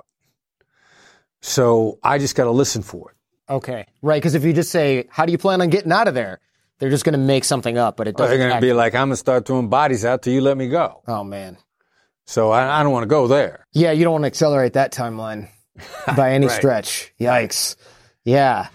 So I just got to listen for it. Okay. Right. Because if you just say, how do you plan on getting out of there? They're just going to make something up, but it doesn't. They're going to be like, I'm going to start throwing bodies out till you let me go. Oh, man. So I don't want to go there. Yeah, you don't want to accelerate that timeline by any stretch. Yikes. Yeah.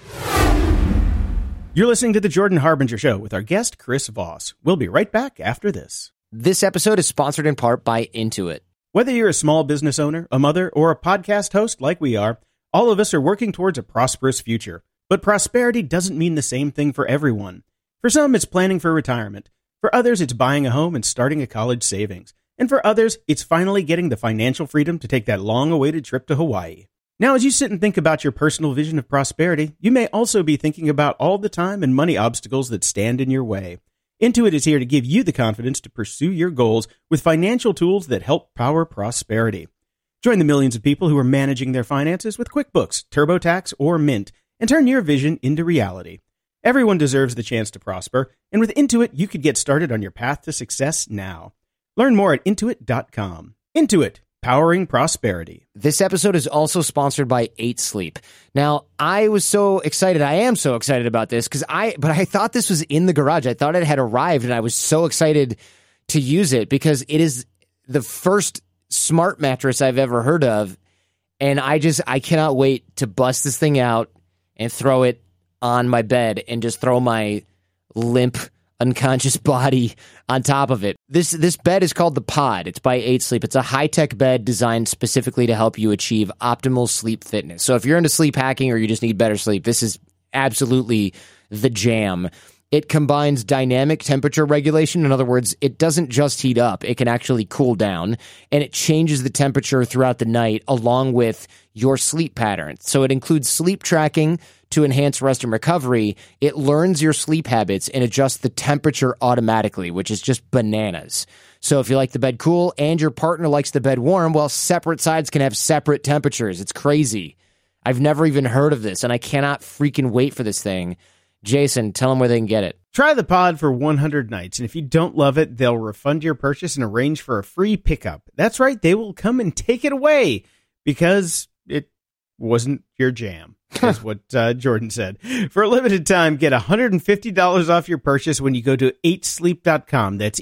You're listening to The Jordan Harbinger Show with our guest, Chris Voss. We'll be right back after this. This episode is sponsored in part by Intuit. Whether you're a small business owner, a mother, or a podcast host like we are, all of us are working towards a prosperous future. But prosperity doesn't mean the same thing for everyone. For some, it's planning for retirement. For others, it's buying a home and starting a college savings. And for others, it's finally getting the financial freedom to take that long-awaited trip to Hawaii. Now, as you sit and think about your personal vision of prosperity, you may also be thinking about all the time and money obstacles that stand in your way. Intuit is here to give you the confidence to pursue your goals with financial tools that help power prosperity. Join the millions of people who are managing their finances with QuickBooks, TurboTax, or Mint, and turn your vision into reality. Everyone deserves the chance to prosper, and with Intuit, you could get started on your path to success now. Learn more at Intuit.com. Intuit, powering prosperity. This episode is also sponsored by 8 Sleep. Now, I was so excited. I am so excited about this but I thought this was in the garage. I thought it had arrived, and I was so excited to use it because it is the first smart mattress I've ever heard of, and I cannot wait to bust this thing out and throw it on my bed and just throw my limp, unconscious body on top of it. This bed is called the Pod. It's by 8 Sleep. It's a high-tech bed designed specifically to help you achieve optimal sleep fitness. So if you're into sleep hacking or you just need better sleep, this is absolutely the jam. It combines dynamic temperature regulation. In other words, it doesn't just heat up. It can actually cool down, and it changes the temperature throughout the night along with your sleep pattern. So it includes sleep tracking to enhance rest and recovery. It learns your sleep habits and adjusts the temperature automatically, which is just bananas. So if you like the bed cool and your partner likes the bed warm, well, separate sides can have separate temperatures. It's crazy. I've never even heard of this, and I cannot freaking wait for this thing. Jason, tell them where they can get it. Try the Pod for 100 nights, and if you don't love it, they'll refund your purchase and arrange for a free pickup. That's right, they will come and take it away because it wasn't your jam, is what Jordan said. For a limited time, get $150 off your purchase when you go to 8sleep.com. That's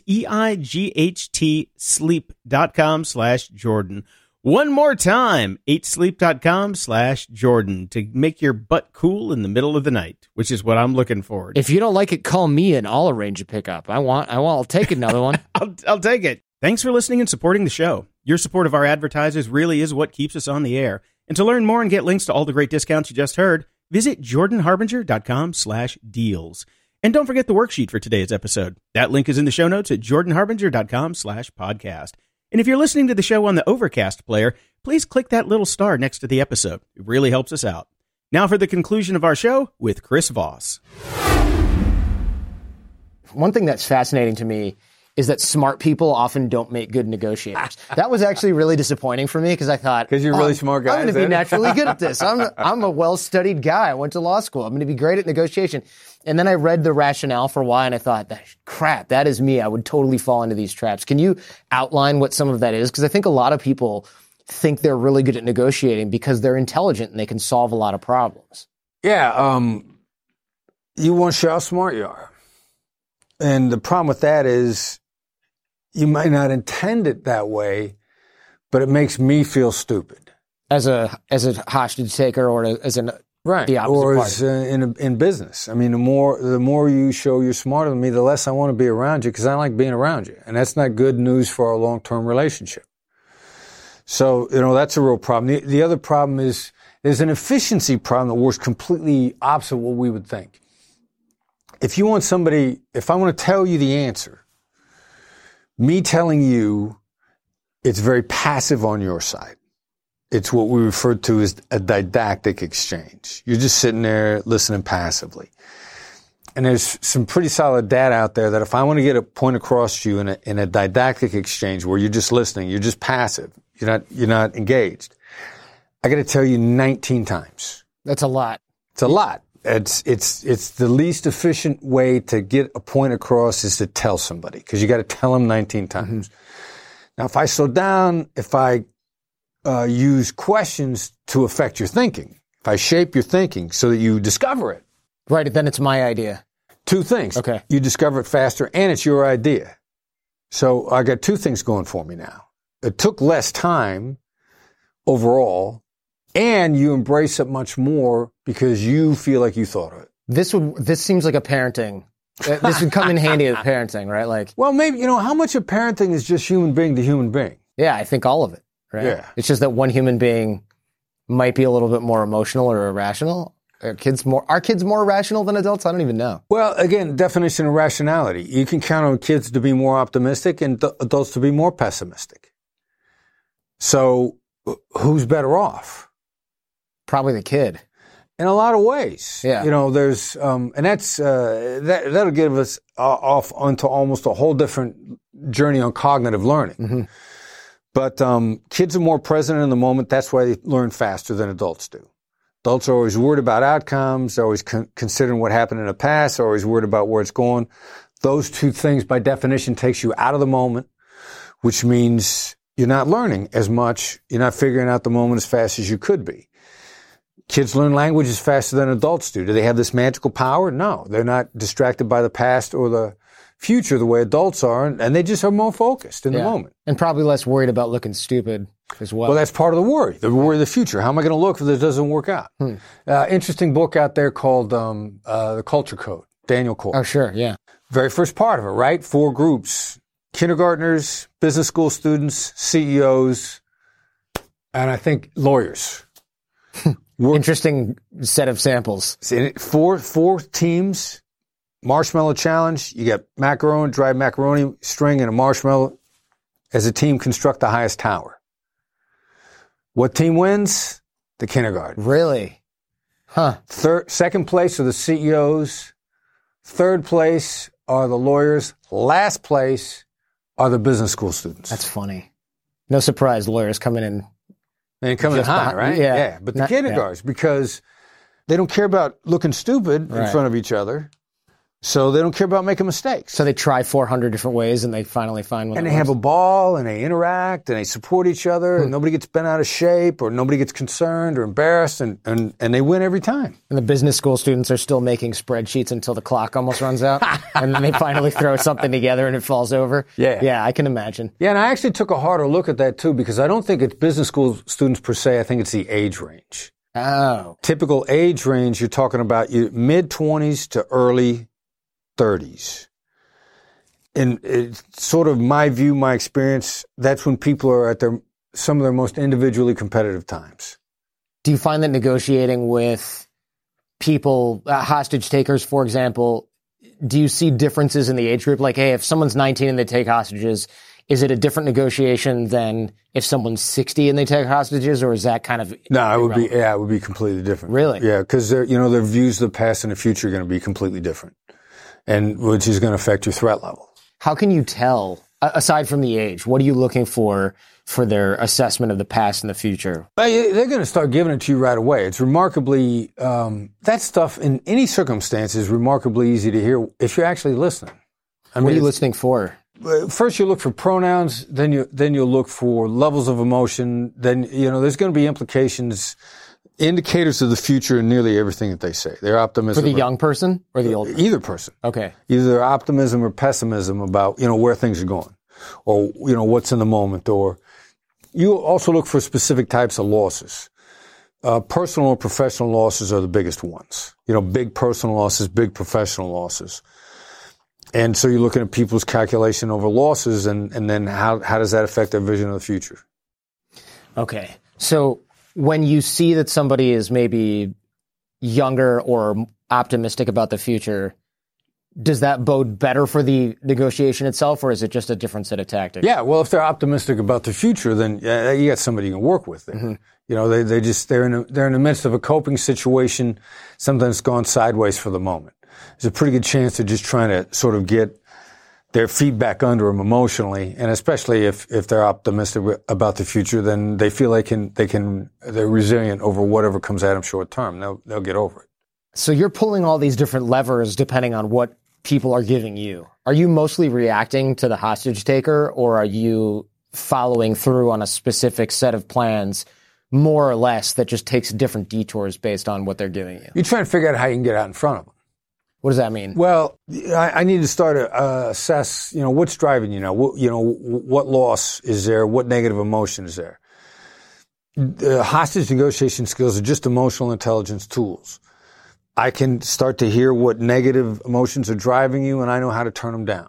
EIGHT sleep.com/Jordan. One more time, 8sleep.com/Jordan to make your butt cool in the middle of the night, which is what I'm looking forward to. If you don't like it, call me and I'll arrange a pickup. I'll take another one. I'll take it. Thanks for listening and supporting the show. Your support of our advertisers really is what keeps us on the air. And to learn more and get links to all the great discounts you just heard, visit jordanharbinger.com/deals. And don't forget the worksheet for today's episode. That link is in the show notes at jordanharbinger.com/podcast. And if you're listening to the show on the Overcast player, please click that little star next to the episode. It really helps us out. Now for the conclusion of our show with Chris Voss. One thing that's fascinating to me is that smart people often don't make good negotiators. That was actually really disappointing for me because I thought, because you're a really smart guy. I'm going to be naturally good at this. I'm a well-studied guy. I went to law school. I'm going to be great at negotiation. And then I read the rationale for why, and I thought, crap, that is me. I would totally fall into these traps. Can you outline what some of that is? Because I think a lot of people think they're really good at negotiating because they're intelligent and they can solve a lot of problems. Yeah, you want to show how smart you are. And the problem with that is you might not intend it that way, but it makes me feel stupid. As a hostage taker or as the opposite or party. as in business. I mean, the more you show you're smarter than me, the less I want to be around you because I like being around you. And that's not good news for our long-term relationship. So, that's a real problem. The other problem is there's an efficiency problem that works completely opposite what we would think. If I want to tell you the answer, me telling you, it's very passive on your side. It's what we refer to as a didactic exchange. You're just sitting there listening passively. And there's some pretty solid data out there that if I want to get a point across to you in a didactic exchange where you're just listening, you're just passive, you're not engaged, I got to tell you 19 times. That's a lot. It's a lot. It's the least efficient way to get a point across is to tell somebody because you got to tell them 19 times. Mm-hmm. Now, if I slow down, if I use questions to affect your thinking, if I shape your thinking so that you discover it. Right, then it's my idea. Two things. Okay. You discover it faster and it's your idea. So I got two things going for me now. It took less time overall. And you embrace it much more because you feel like you thought of it. This seems like a parenting. This would come in handy as parenting, right? Like, well, maybe, how much of parenting is just human being to human being? Yeah, I think all of it, right? Yeah. It's just that one human being might be a little bit more emotional or irrational. Are kids more irrational than adults? I don't even know. Well, again, definition of rationality. You can count on kids to be more optimistic and adults to be more pessimistic. So who's better off? Probably the kid. In a lot of ways. Yeah. There's, and that's, that'll give us off onto almost a whole different journey on cognitive learning. Mm-hmm. But, kids are more present in the moment. That's why they learn faster than adults do. Adults are always worried about outcomes, they're always considering what happened in the past, they're always worried about where it's going. Those two things, by definition, takes you out of the moment, which means you're not learning as much. You're not figuring out the moment as fast as you could be. Kids learn languages faster than adults do. Do they have this magical power? No. They're not distracted by the past or the future the way adults are, and they just are more focused in the moment. And probably less worried about looking stupid as well. Well, that's part of the worry of the future. How am I going to look if this doesn't work out? Interesting book out there called The Culture Code, Daniel Coyle. Oh, sure, yeah. Very first part of it, right? 4 groups: kindergartners, business school students, CEOs, and I think lawyers. Interesting set of samples. Four teams, marshmallow challenge. You got macaroni, dried macaroni string, and a marshmallow. As a team, construct the highest tower. What team wins? The kindergarten. Really? Huh. Second place are the CEOs. Third place are the lawyers. Last place are the business school students. That's funny. No surprise, lawyers coming in. And coming high, right? Yeah. But the kindergartens, because they don't care about looking stupid in front of each other, so they don't care about making mistakes. So they try 400 different ways, and they finally find one. And they have a ball, and they interact, and they support each other, and nobody gets bent out of shape, or nobody gets concerned or embarrassed, and they win every time. And the business school students are still making spreadsheets until the clock almost runs out, and then they finally throw something together, and it falls over. Yeah, I can imagine. Yeah, and I actually took a harder look at that, too, because I don't think it's business school students per se. I think it's the age range. Oh. Typical age range, you're talking about mid-20s to early 30s. And it's sort of my view, my experience, that's when people are at some of their most individually competitive times. Do you find that negotiating with people, hostage takers, for example, do you see differences in the age group? Like, hey, if someone's 19 and they take hostages, is it a different negotiation than if someone's 60 and they take hostages, or is that kind of No, it would be completely different. Really? Yeah, because their views of the past and the future are going to be completely different. And which is going to affect your threat level. How can you tell, aside from the age, what are you looking for their assessment of the past and the future? They're going to start giving it to you right away. It's remarkably, that stuff in any circumstance is remarkably easy to hear if you're actually listening. What are you listening for? First, you look for pronouns, then you'll look for levels of emotion. Then, there's going to be implications, indicators of the future in nearly everything that they say. They're optimistic. For the young person or the old person? Either person. Okay. Either optimism or pessimism about, where things are going or, what's in the moment. Or you also look for specific types of losses. Personal or professional losses are the biggest ones. Big personal losses, big professional losses. And so you're looking at people's calculation over losses and then how does that affect their vision of the future? Okay. So when you see that somebody is maybe younger or optimistic about the future, does that bode better for the negotiation itself, or is it just a different set of tactics? Yeah, well, if they're optimistic about the future, then you got somebody you can work with there. Mm-hmm. They're in the midst of a coping situation, something that's gone sideways for the moment. There's a pretty good chance they're just trying to sort of get their feet back under them emotionally, and especially if they're optimistic about the future, then they feel they're resilient over whatever comes at them short term. They'll get over it. So you're pulling all these different levers depending on what people are giving you. Are you mostly reacting to the hostage taker, or are you following through on a specific set of plans, more or less, that just takes different detours based on what they're giving you? You're trying to figure out how you can get out in front of them. What does that mean? Well, I need to start to assess, what's driving you now. What loss is there? What negative emotion is there? Hostage negotiation skills are just emotional intelligence tools. I can start to hear what negative emotions are driving you, and I know how to turn them down.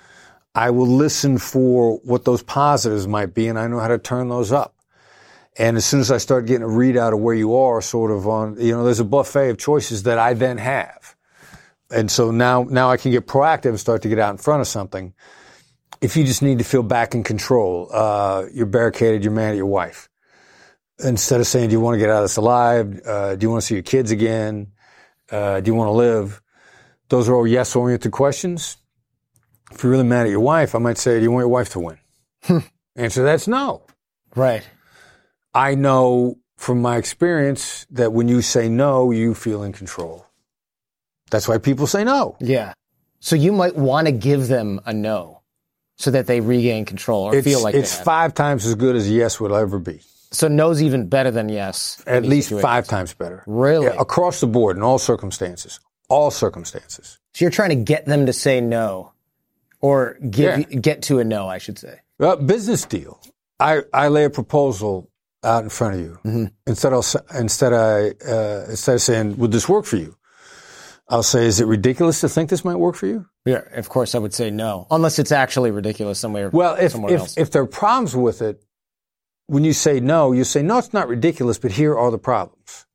I will listen for what those positives might be, and I know how to turn those up. And as soon as I start getting a readout of where you are, sort of on, there's a buffet of choices that I then have. And so now I can get proactive and start to get out in front of something. If you just need to feel back in control, you're barricaded, you're mad at your wife. Instead of saying, do you want to get out of this alive? Do you want to see your kids again? Do you want to live? Those are all yes-oriented questions. If you're really mad at your wife, I might say, do you want your wife to win? Answer to that's no. Right. I know from my experience that when you say no, you feel in control. That's why people say no. Yeah. So you might want to give them a no so that they regain control or feel like it's 5 times as good as yes would ever be. So no's even better than yes. At least 5 times better. Really? Yeah, across the board in all circumstances. All circumstances. So you're trying to get them to say no or get to a no, I should say. Well, business deal. I lay a proposal out in front of you. Mm-hmm. Instead of saying, would this work for you? I'll say, is it ridiculous to think this might work for you? Yeah, of course I would say no, unless it's actually ridiculous somewhere. Well, if there are problems with it, when you say no, it's not ridiculous, but here are the problems.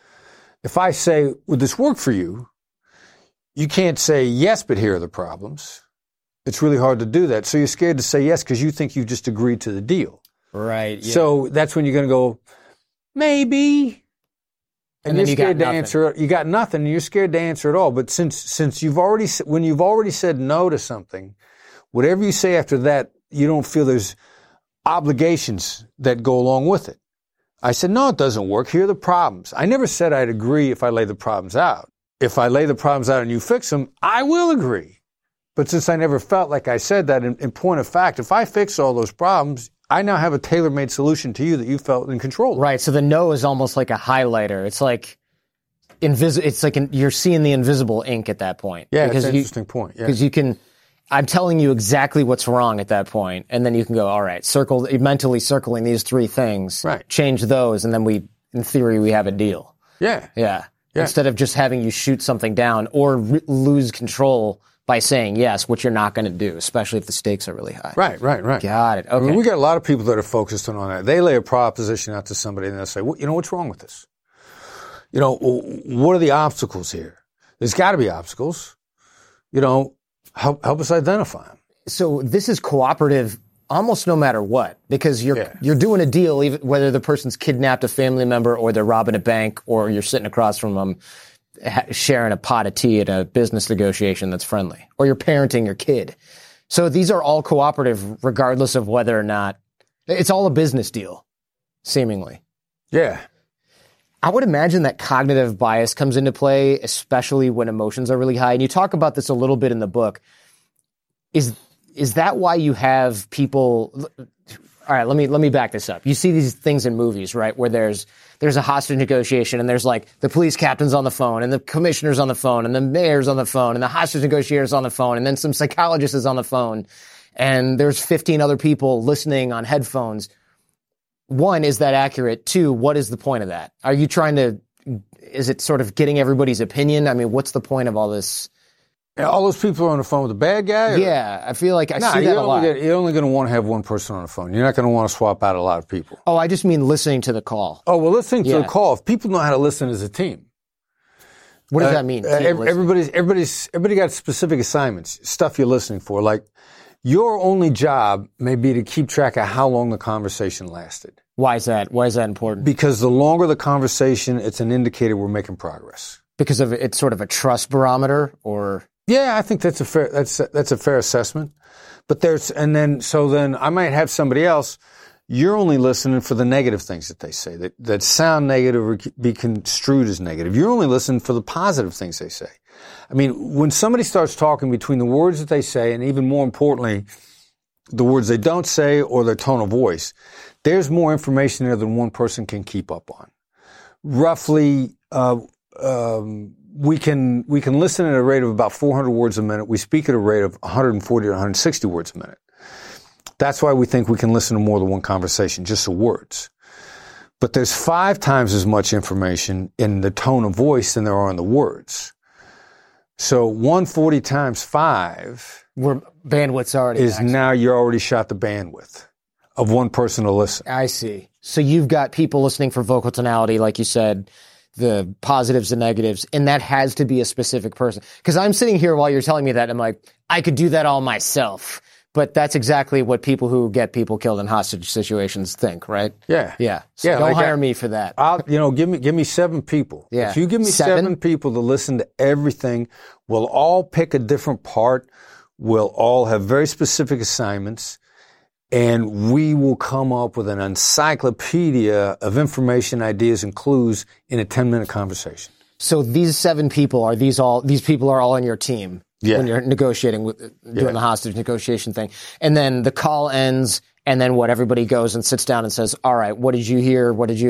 If I say, would this work for you? You can't say yes, but here are the problems. It's really hard to do that. So you're scared to say yes because you think you've just agreed to the deal. Right. Yeah. So that's when you're going to go, maybe. And you're scared to answer it. You got nothing, and you're scared to answer it all. But since when you've already said no to something, whatever you say after that, you don't feel there's obligations that go along with it. I said, no, it doesn't work. Here are the problems. I never said I'd agree if I lay the problems out. If I lay the problems out and you fix them, I will agree. But since I never felt like I said that, in point of fact, if I fix all those problems, I now have a tailor-made solution to you that you felt in control of. Right. So the no is almost like a highlighter. It's like you're seeing the invisible ink at that point. Yeah, that's an interesting point. Because I'm telling you exactly what's wrong at that point, and then you can go, all right, mentally circling these 3 things, right. Change those, and then in theory, we have a deal. Yeah. Instead of just having you shoot something down or lose control by saying yes, which you're not going to do, especially if the stakes are really high. Right. Got it. Okay. I mean, we got a lot of people that are focused on that. They lay a proposition out to somebody and they'll say, well, what's wrong with this? What are the obstacles here? There's got to be obstacles. Help us identify them. So this is cooperative almost no matter what, because you're doing a deal, even whether the person's kidnapped a family member or they're robbing a bank or you're sitting across from them sharing a pot of tea at a business negotiation that's friendly, or you're parenting your kid. So these are all cooperative, regardless of whether or not it's all a business deal, seemingly. Yeah. I would imagine that cognitive bias comes into play, especially when emotions are really high. And you talk about this a little bit in the book. Is that why you have people? All right, let me back this up. You see these things in movies, right, where there's a hostage negotiation and there's like the police captain's on the phone and the commissioner's on the phone and the mayor's on the phone and the hostage negotiator's on the phone and then some psychologist is on the phone and there's 15 other people listening on headphones. One, is that accurate? Two, what is the point of that? Are you is it sort of getting everybody's opinion? I mean, what's the point of all this? All those people are on the phone with the bad guy? Or? Yeah, I feel like I see that a lot. You're only going to want to have one person on the phone. You're not going to want to swap out a lot of people. Oh, I just mean listening to the call. Oh, well, listening to the call. If people know how to listen as a team. What does that mean? Everybody got specific assignments, stuff you're listening for. Like, your only job may be to keep track of how long the conversation lasted. Why is that? Why is that important? Because the longer the conversation, it's an indicator we're making progress. Because of it's sort of a trust barometer, or? Yeah, I think that's a fair assessment. But then I might have somebody else. You're only listening for the negative things that they say that sound negative or be construed as negative. You're only listening for the positive things they say. I mean, when somebody starts talking between the words that they say and even more importantly, the words they don't say or their tone of voice, there's more information there than one person can keep up on. Roughly, we can listen at a rate of about 400 words a minute. We speak at a rate of 140 to 160 words a minute. That's why we think we can listen to more than one conversation, just the words. But there's 5 times as much information in the tone of voice than there are in the words. So 140 times 5 bandwidth's already is maximum. Now you're already shot the bandwidth of one person to listen. I see. So you've got people listening for vocal tonality, like you said, the positives and negatives, and that has to be a specific person. Because I'm sitting here while you're telling me that, I'm like, I could do that all myself. But that's exactly what people who get people killed in hostage situations think, right? Yeah. Yeah. So don't hire me for that. Give me 7 people. Yeah. If you give me 7 people to listen to everything, we'll all pick a different part. We'll all have very specific assignments. And we will come up with an encyclopedia of information, ideas, and clues in a 10-minute conversation. So these 7 people, these people are all on your team? Yeah. When you're negotiating, doing the hostage negotiation thing. And then the call ends, and then everybody goes and sits down and says, all right, what did you hear?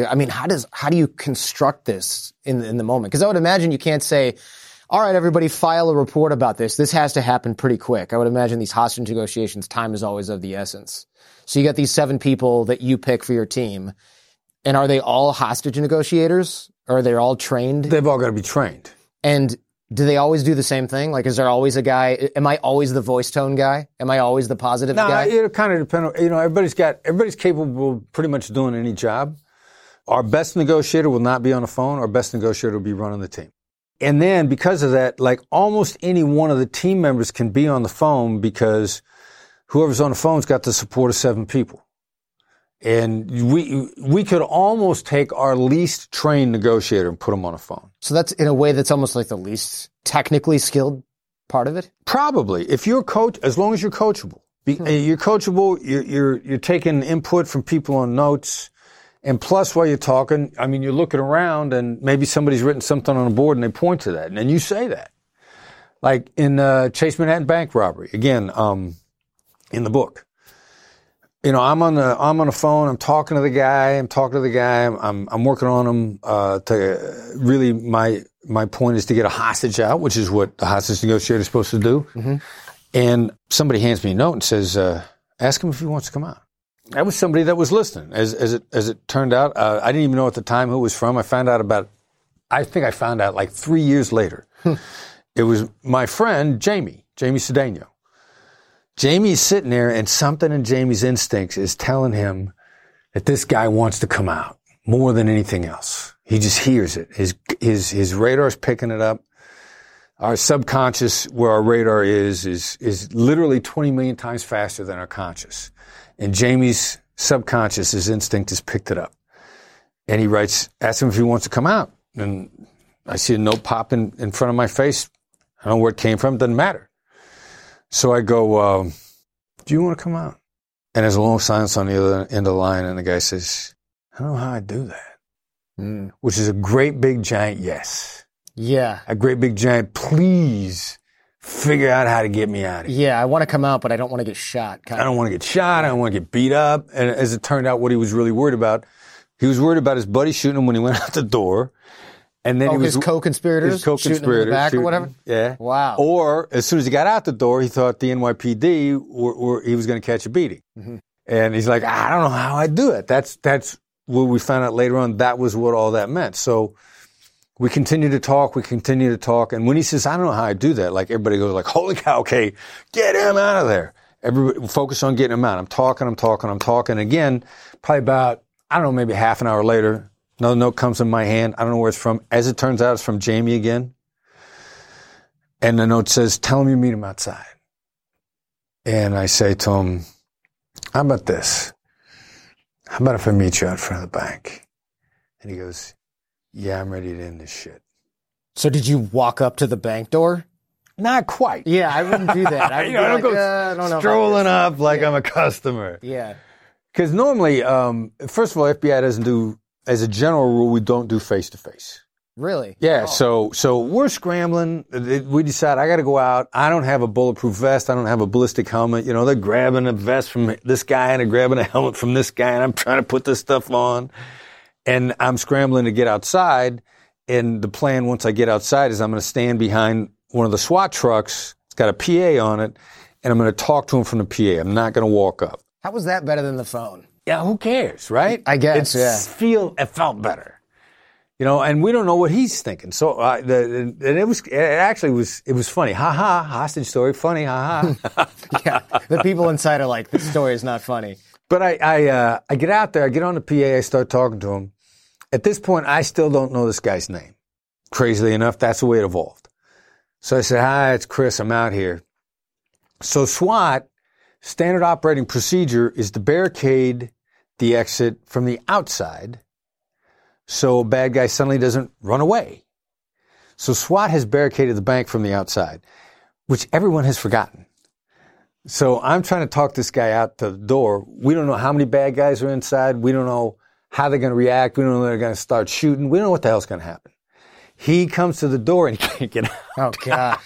How do you construct this in the moment? Because I would imagine you can't say, all right, everybody file a report about this. This has to happen pretty quick. I would imagine these hostage negotiations, time is always of the essence. So you got these 7 people that you pick for your team. And are they all hostage negotiators? Or are they all trained? They've all got to be trained. And do they always do the same thing? Like, is there always a guy? Am I always the voice tone guy? Am I always the positive guy? No, it kind of depends. Everybody's capable of pretty much doing any job. Our best negotiator will not be on the phone. Our best negotiator will be running the team. And then because of that, like almost any one of the team members can be on the phone because whoever's on the phone's got the support of 7 people. And we could almost take our least trained negotiator and put him on a phone. So that's in a way that's almost like the least technically skilled part of it? Probably. If you're as long as you're coachable. You're coachable, you're taking input from people on notes. And plus, while you're talking, I mean, you're looking around and maybe somebody's written something on a board and they point to that. And then you say that. Like in Chase Manhattan Bank robbery, again, in the book. I'm on the phone. I'm talking to the guy. I'm working on him. To really, my point is to get a hostage out, which is what the hostage negotiator is supposed to do. Mm-hmm. And somebody hands me a note and says, "Ask him if he wants to come out." That was somebody that was listening. As it turned out, I didn't even know at the time who it was from. I found out like 3 years later. It was my friend Jamie Cedeno. Jamie's sitting there, and something in Jamie's instincts is telling him that this guy wants to come out more than anything else. He just hears it. His radar's picking it up. Our subconscious, where our radar is literally 20 million times faster than our conscious. And Jamie's subconscious, his instinct, has picked it up. And he writes, ask him if he wants to come out. And I see a note pop in front of my face. I don't know where it came from. It doesn't matter. So I go, do you want to come out? And there's a long silence on the other end of the line, and the guy says, I don't know how I do that. Which is a great big giant yes. Yeah. A great big giant, please figure out how to get me out of here. Yeah, I want to come out, but I don't want to get shot. I don't want to get shot. I don't want to get beat up. And as it turned out, what he was really worried about, he was worried about his buddy shooting him when he went out the door. And then his co-conspirators shooting him in the back or whatever? Yeah. Wow. Or as soon as he got out the door, he thought the NYPD he was going to catch a beating. Mm-hmm. And he's like, I don't know how I do it. That's what we found out later on. That was what all that meant. So we continue to talk. And when he says, I don't know how I do that, like everybody goes like, holy cow, okay, get him out of there. Everybody focus on getting him out. I'm talking. Again, probably about, I don't know, maybe half an hour later, another note comes in my hand. I don't know where it's from. As it turns out, it's from Jamie again. And the note says, tell him you meet him outside. And I say to him, how about this? How about if I meet you out front of the bank? And he goes, yeah, I'm ready to end this shit. So did you walk up to the bank door? Not quite. Yeah, I wouldn't do that. I would I don't go strolling up like I'm a customer. Yeah. Because normally, first of all, FBI doesn't do, as a general rule, we don't do face-to-face. Really? Yeah, so we're scrambling. We decide I got to go out. I don't have a bulletproof vest. I don't have a ballistic helmet. You know, they're grabbing a vest from this guy and they're grabbing a helmet from this guy, and I'm trying to put this stuff on. And I'm scrambling to get outside. And the plan once I get outside is I'm going to stand behind one of the SWAT trucks. It's got a PA on it, and I'm going to talk to him from the PA. I'm not going to walk up. How was that better than the phone? Yeah, who cares, right? I guess, It felt better. You know, and we don't know what he's thinking. So, it was funny. Ha ha, hostage story, funny, ha ha. Yeah, the people inside are like, this story is not funny. But I get out there, I get on the PA, I start talking to him. At this point, I still don't know this guy's name. Crazily enough, that's the way it evolved. So I said, hi, it's Chris, I'm out here. So SWAT, standard operating procedure, is to barricade the exit from the outside so a bad guy suddenly doesn't run away. So SWAT has barricaded the bank from the outside, which everyone has forgotten. So I'm trying to talk this guy out to the door. We don't know how many bad guys are inside. We don't know how they're going to react. We don't know if they're going to start shooting. We don't know what the hell's going to happen. He comes to the door and he can't get out. Oh, God.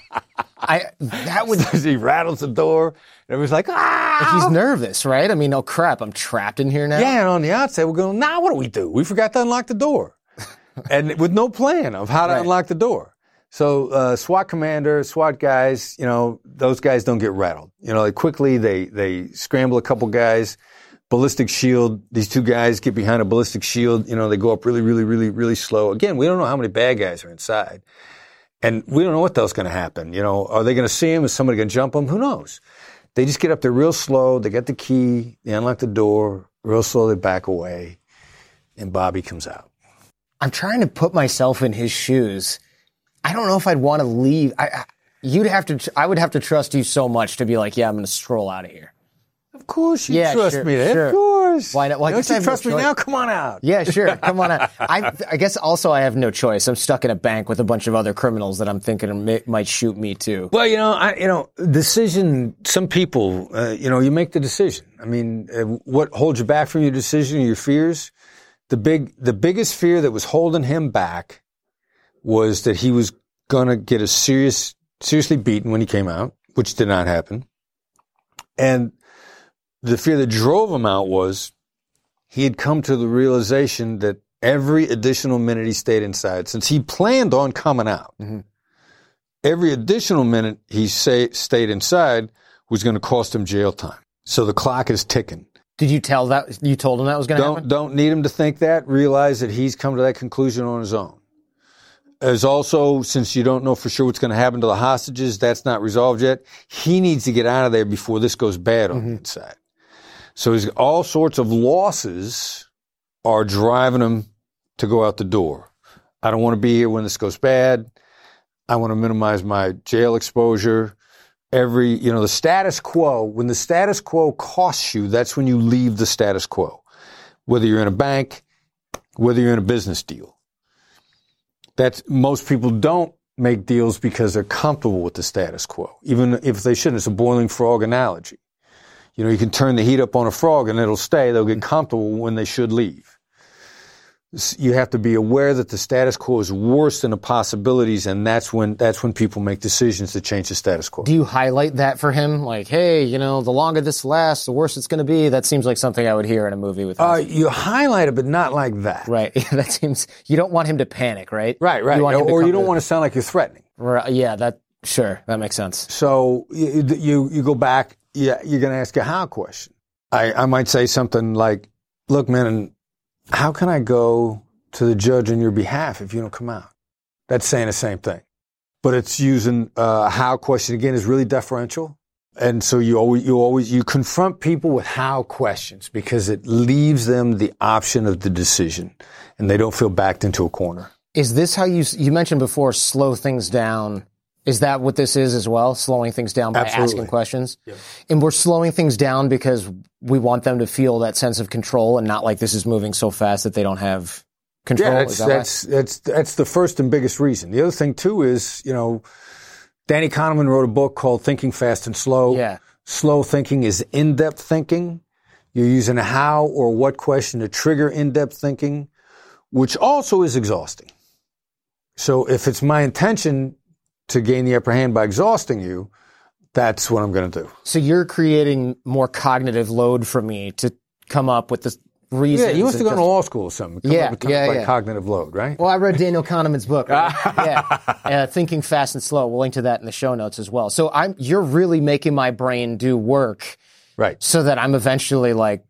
He rattles the door, and everyone's like, ah! He's nervous, right? I mean, oh crap, I'm trapped in here now. Yeah, and on the outside, we're going, what do we do? We forgot to unlock the door. And with no plan of how to unlock the door. So, SWAT commander, SWAT guys, you know, those guys don't get rattled. You know, they scramble a couple guys, ballistic shield. These two guys get behind a ballistic shield. You know, they go up really, really, really, really slow. Again, we don't know how many bad guys are inside. And we don't know what the hell's going to happen. You know, are they going to see him? Is somebody going to jump him? Who knows? They just get up there real slow. They get the key. They unlock the door. Real slow, they back away. And Bobby comes out. I'm trying to put myself in his shoes. I don't know if I'd want to leave. I would have to trust you so much to be like, yeah, I'm going to stroll out of here. Of course you trust me. Sure. Of course. Why not? Well, Don't you trust me now? Come on out. Yeah, sure. Come on out. I guess also I have no choice. I'm stuck in a bank with a bunch of other criminals that I'm thinking might shoot me too. Well, decision, some people, you make the decision. I mean, what holds you back from your decision, your fears? The biggest fear that was holding him back was that he was going to get seriously beaten when he came out, which did not happen. And the fear that drove him out was he had come to the realization that every additional minute he stayed inside, since he planned on coming out, every additional minute he stayed inside was going to cost him jail time. So the clock is ticking. Did you told him that was going to happen? Don't need him to think that. Realize that he's come to that conclusion on his own. As also, since you don't know for sure what's going to happen to the hostages, that's not resolved yet. He needs to get out of there before this goes bad on the inside. So all sorts of losses are driving him to go out the door. I don't want to be here when this goes bad. I want to minimize my jail exposure. The status quo, when the status quo costs you, that's when you leave the status quo. Whether you're in a bank, whether you're in a business deal. Most people don't make deals because they're comfortable with the status quo, even if they shouldn't. It's a boiling frog analogy. You know, you can turn the heat up on a frog and it'll stay. They'll get comfortable when they should leave. You have to be aware that the status quo is worse than the possibilities, and that's when people make decisions to change the status quo. Do you highlight that for him? Like, hey, you know, the longer this lasts, the worse it's going to be. That seems like something I would hear in a movie with him. You highlight it, but not like that. Right. That seems, you don't want him to panic, right? Right. Or you don't want to sound like you're threatening. Right. Yeah, that makes sense. So you go back, you're going to ask a how question. I might say something like, look, man, how can I go to the judge on your behalf if you don't come out? That's saying the same thing. But it's using a how question, again, is really deferential. And so you confront people with how questions because it leaves them the option of the decision and they don't feel backed into a corner. Is this how you mentioned before, slow things down? Is that what this is as well? Slowing things down by asking questions? Yep. And we're slowing things down because we want them to feel that sense of control and not like this is moving so fast that they don't have control. Yeah, that's the first and biggest reason. The other thing too is, you know, Danny Kahneman wrote a book called Thinking Fast and Slow. Yeah. Slow thinking is in-depth thinking. You're using a how or what question to trigger in-depth thinking, which also is exhausting. So if it's my intention to gain the upper hand by exhausting you, that's what I'm going to do. So you're creating more cognitive load for me to come up with the reasons. Yeah, you must have gone to law school or something. Cognitive load, right? Well, I read Daniel Kahneman's book. Right? Thinking Fast and Slow. We'll link to that in the show notes as well. So you're really making my brain do work, right? So that I'm eventually like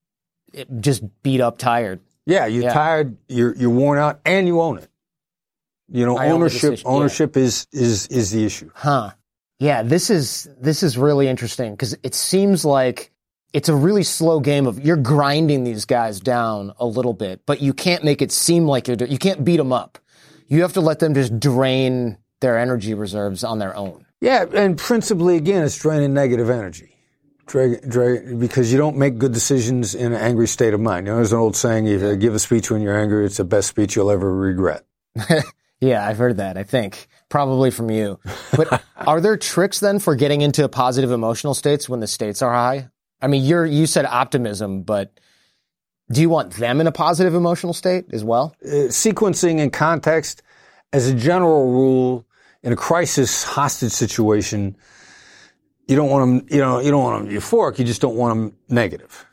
just beat up, tired. Yeah, you're tired, you're worn out, and you own it. You know, ownership is the issue. Huh. Yeah, this is really interesting because it seems like it's a really slow game of you're grinding these guys down a little bit, but you can't make it seem like you can't beat them up. You have to let them just drain their energy reserves on their own. Yeah, and principally, again, it's draining negative energy. Because you don't make good decisions in an angry state of mind. You know, there's an old saying, if you give a speech when you're angry, it's the best speech you'll ever regret. Yeah, I've heard that, I think. Probably from you. But are there tricks then for getting into positive emotional states when the states are high? I mean, you said optimism, but do you want them in a positive emotional state as well? Sequencing and context, as a general rule, in a crisis hostage situation, you don't want them, you don't want them euphoric, you just don't want them negative.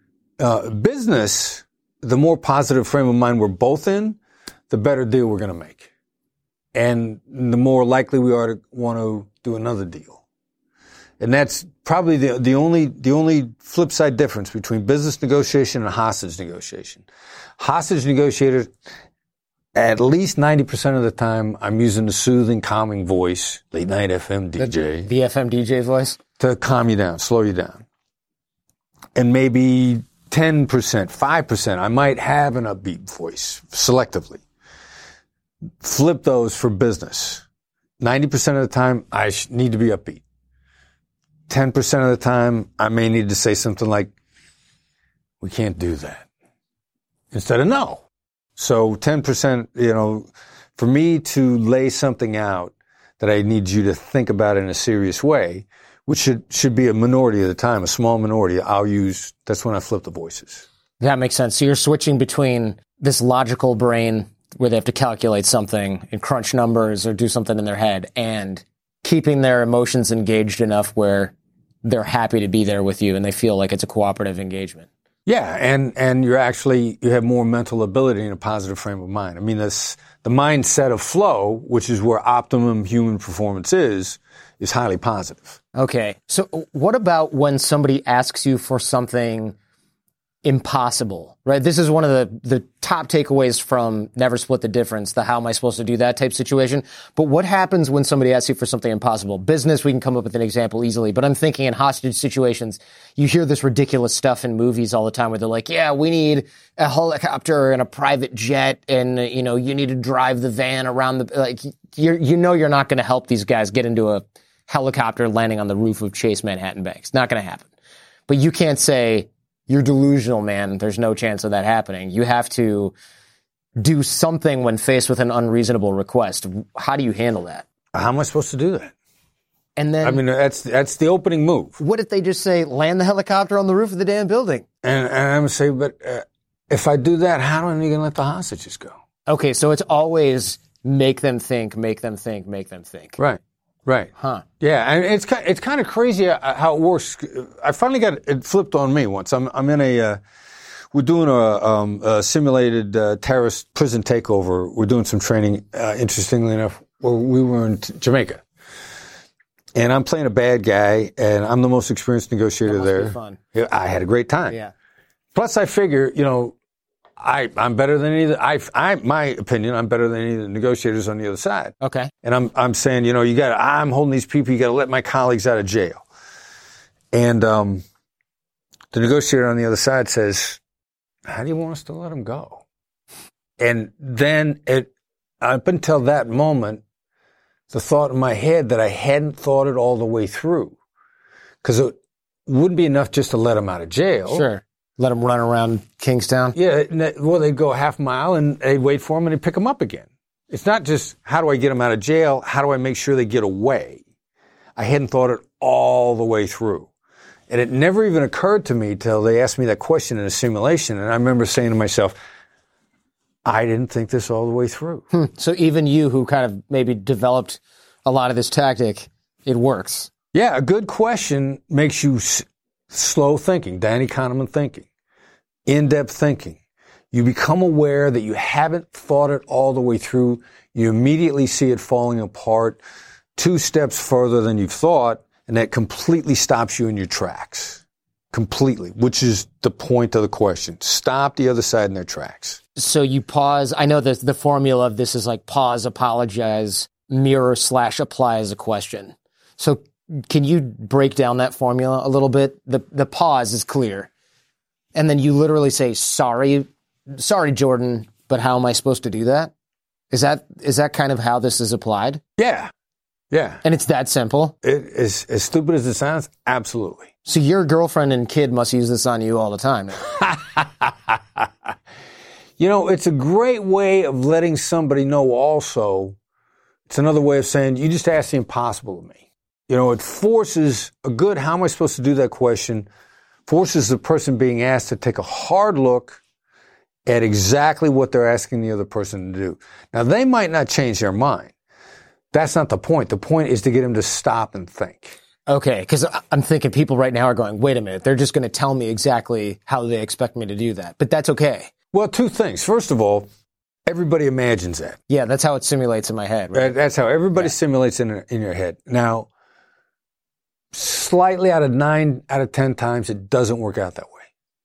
Business, the more positive frame of mind we're both in, the better deal we're going to make. And the more likely we are to want to do another deal. And that's probably the only flip side difference between business negotiation and hostage negotiation. Hostage negotiators, at least 90% of the time, I'm using the soothing, calming voice, late night FM DJ. The FM DJ voice? To calm you down, slow you down. And maybe 10%, 5%, I might have an upbeat voice selectively. Flip those for business. 90% of the time, I need to be upbeat. 10% of the time, I may need to say something like, we can't do that. Instead of no. So 10%, for me to lay something out that I need you to think about in a serious way, which should be a minority of the time, a small minority, that's when I flip the voices. That makes sense. So you're switching between this logical brain where they have to calculate something and crunch numbers or do something in their head and keeping their emotions engaged enough where they're happy to be there with you and they feel like it's a cooperative engagement. Yeah, and you have more mental ability and a positive frame of mind. I mean, the mindset of flow, which is where optimum human performance is highly positive. Okay. So what about when somebody asks you for something impossible, right? This is one of the top takeaways from Never Split the Difference, the how am I supposed to do that type situation. But what happens when somebody asks you for something impossible? Business, we can come up with an example easily, but I'm thinking in hostage situations, you hear this ridiculous stuff in movies all the time where they're like, yeah, we need a helicopter and a private jet and, you need to drive the van around you're not going to help these guys get into a helicopter landing on the roof of Chase Manhattan Bank. It's not going to happen. But you can't say, you're delusional, man. There's no chance of that happening. You have to do something when faced with an unreasonable request. How do you handle that? How am I supposed to do that? And then, I mean, that's the opening move. what if they just say, land the helicopter on the roof of the damn building? And I'm going to say, but if I do that, how am I going to let the hostages go? Okay, so it's always make them think, make them think, make them think. Right. Huh. Yeah, and it's kind of crazy how it works. I finally got it flipped on me once. I'm in we're doing a simulated terrorist prison takeover. We're doing some training, interestingly enough, where we were in Jamaica. And I'm playing a bad guy, and I'm the most experienced negotiator That must there. be fun. Yeah, I had a great time. Yeah. Plus, I figure, I'm better than either. My opinion, I'm better than any of the negotiators on the other side. Okay. And I'm saying, I'm holding these people. You got to let my colleagues out of jail. And the negotiator on the other side says, "How do you want us to let them go?" And then up until that moment, the thought in my head that I hadn't thought it all the way through, because it wouldn't be enough just to let them out of jail. Sure. Let them run around Kingstown. Yeah, well, they'd go a half mile and they'd wait for them and they'd pick them up again. It's not just how do I get them out of jail, how do I make sure they get away? I hadn't thought it all the way through. And it never even occurred to me till they asked me that question in a simulation. And I remember saying to myself, I didn't think this all the way through. So even you who kind of maybe developed a lot of this tactic, it works. Yeah, a good question makes you slow thinking, Danny Kahneman thinking, in-depth thinking. You become aware that you haven't thought it all the way through. You immediately see it falling apart 2 steps further than you've thought, and that completely stops you in your tracks. Completely, which is the point of the question. Stop the other side in their tracks. So you pause. I know that the formula of this is like pause, apologize, mirror / apply as a question. So can you break down that formula a little bit? The pause is clear. And then you literally say, sorry, Jordan, but how am I supposed to do that? Is that kind of how this is applied? Yeah. And it's that simple? It is as stupid as it sounds, absolutely. So your girlfriend and kid must use this on you all the time. It's a great way of letting somebody know also. It's another way of saying, you just asked the impossible of me. It forces a good, how am I supposed to do that question, forces the person being asked to take a hard look at exactly what they're asking the other person to do. Now, they might not change their mind. That's not the point. The point is to get them to stop and think. Okay, because I'm thinking people right now are going, wait a minute, they're just going to tell me exactly how they expect me to do that. But that's okay. Well, 2 things. First of all, everybody imagines that. Yeah, that's how it simulates in my head. Right? That's how everybody simulates in your head. Now, slightly out of 9 out of 10 times, it doesn't work out that way.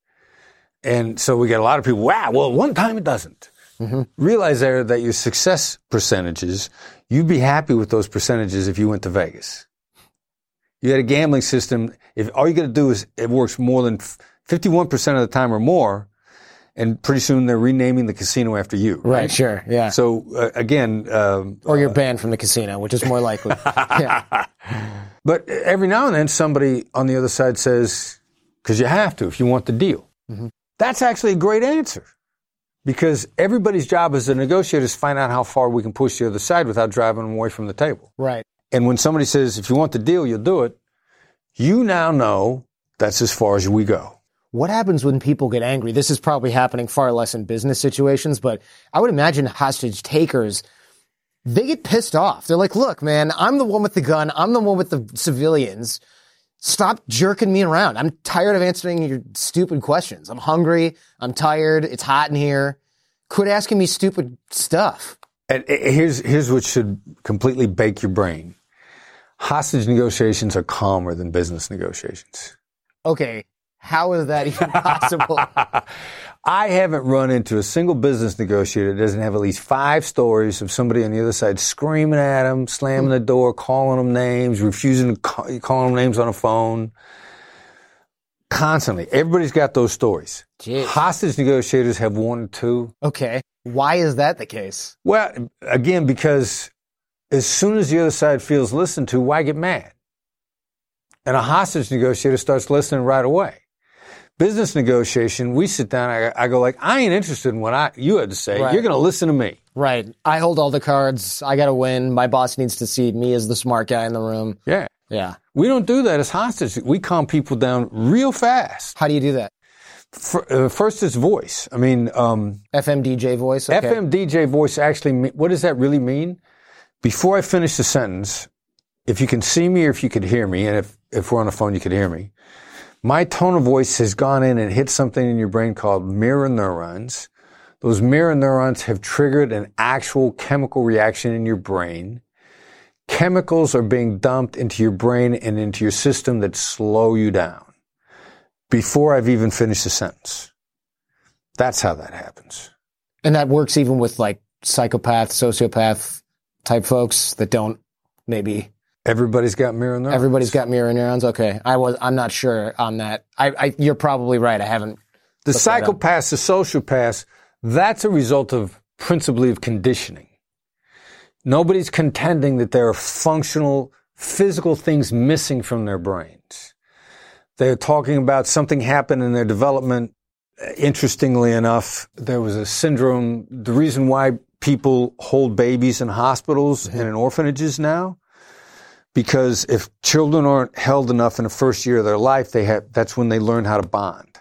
And so we get a lot of people, wow, well, one time it doesn't. Mm-hmm. Realize there that your success percentages, you'd be happy with those percentages if you went to Vegas. You had a gambling system, if all you got to do is it works more than 51% of the time or more, and pretty soon they're renaming the casino after you. Right, sure, yeah. So, again... or you're banned from the casino, which is more likely. Yeah. But every now and then somebody on the other side says, because you have to if you want the deal. Mm-hmm. That's actually a great answer. Because everybody's job as a negotiator is to find out how far we can push the other side without driving them away from the table. Right. And when somebody says, if you want the deal, you'll do it, you now know that's as far as we go. What happens when people get angry? This is probably happening far less in business situations, but I would imagine hostage takers, they get pissed off. They're like, look, man, I'm the one with the gun. I'm the one with the civilians. Stop jerking me around. I'm tired of answering your stupid questions. I'm hungry. I'm tired. It's hot in here. Quit asking me stupid stuff. And here's what should completely bake your brain. Hostage negotiations are calmer than business negotiations. Okay. How is that even possible? I haven't run into a single business negotiator that doesn't have at least 5 stories of somebody on the other side screaming at them, slamming the door, calling them names, refusing to call them names on the phone. Constantly. Everybody's got those stories. Jeez. Hostage negotiators have 1 or 2. Okay. Why is that the case? Well, again, because as soon as the other side feels listened to, why get mad? And a hostage negotiator starts listening right away. Business negotiation, we sit down, I go like, I ain't interested in what you had to say. Right. You're going to listen to me. Right. I hold all the cards. I got to win. My boss needs to see me as the smart guy in the room. Yeah. Yeah. We don't do that as hostages. We calm people down real fast. How do you do that? First is voice. I mean, FMDJ voice? Okay. FMDJ voice actually, what does that really mean? Before I finish the sentence, if you can see me or if you could hear me, and if we're on the phone, you could hear me, my tone of voice has gone in and hit something in your brain called mirror neurons. Those mirror neurons have triggered an actual chemical reaction in your brain. Chemicals are being dumped into your brain and into your system that slow you down before I've even finished the sentence. That's how that happens. And that works even with like psychopath, sociopath type folks that don't maybe... Everybody's got mirror neurons? Everybody's got mirror neurons? Okay. I'm not sure on that. You're probably right. I haven't... The psychopaths, the sociopaths, that's a result of principally of conditioning. Nobody's contending that there are functional, physical things missing from their brains. They're talking about something happened in their development. Interestingly enough, there was a syndrome. The reason why people hold babies in hospitals and in orphanages now, because if children aren't held enough in the first year of their life, that's when they learn how to bond.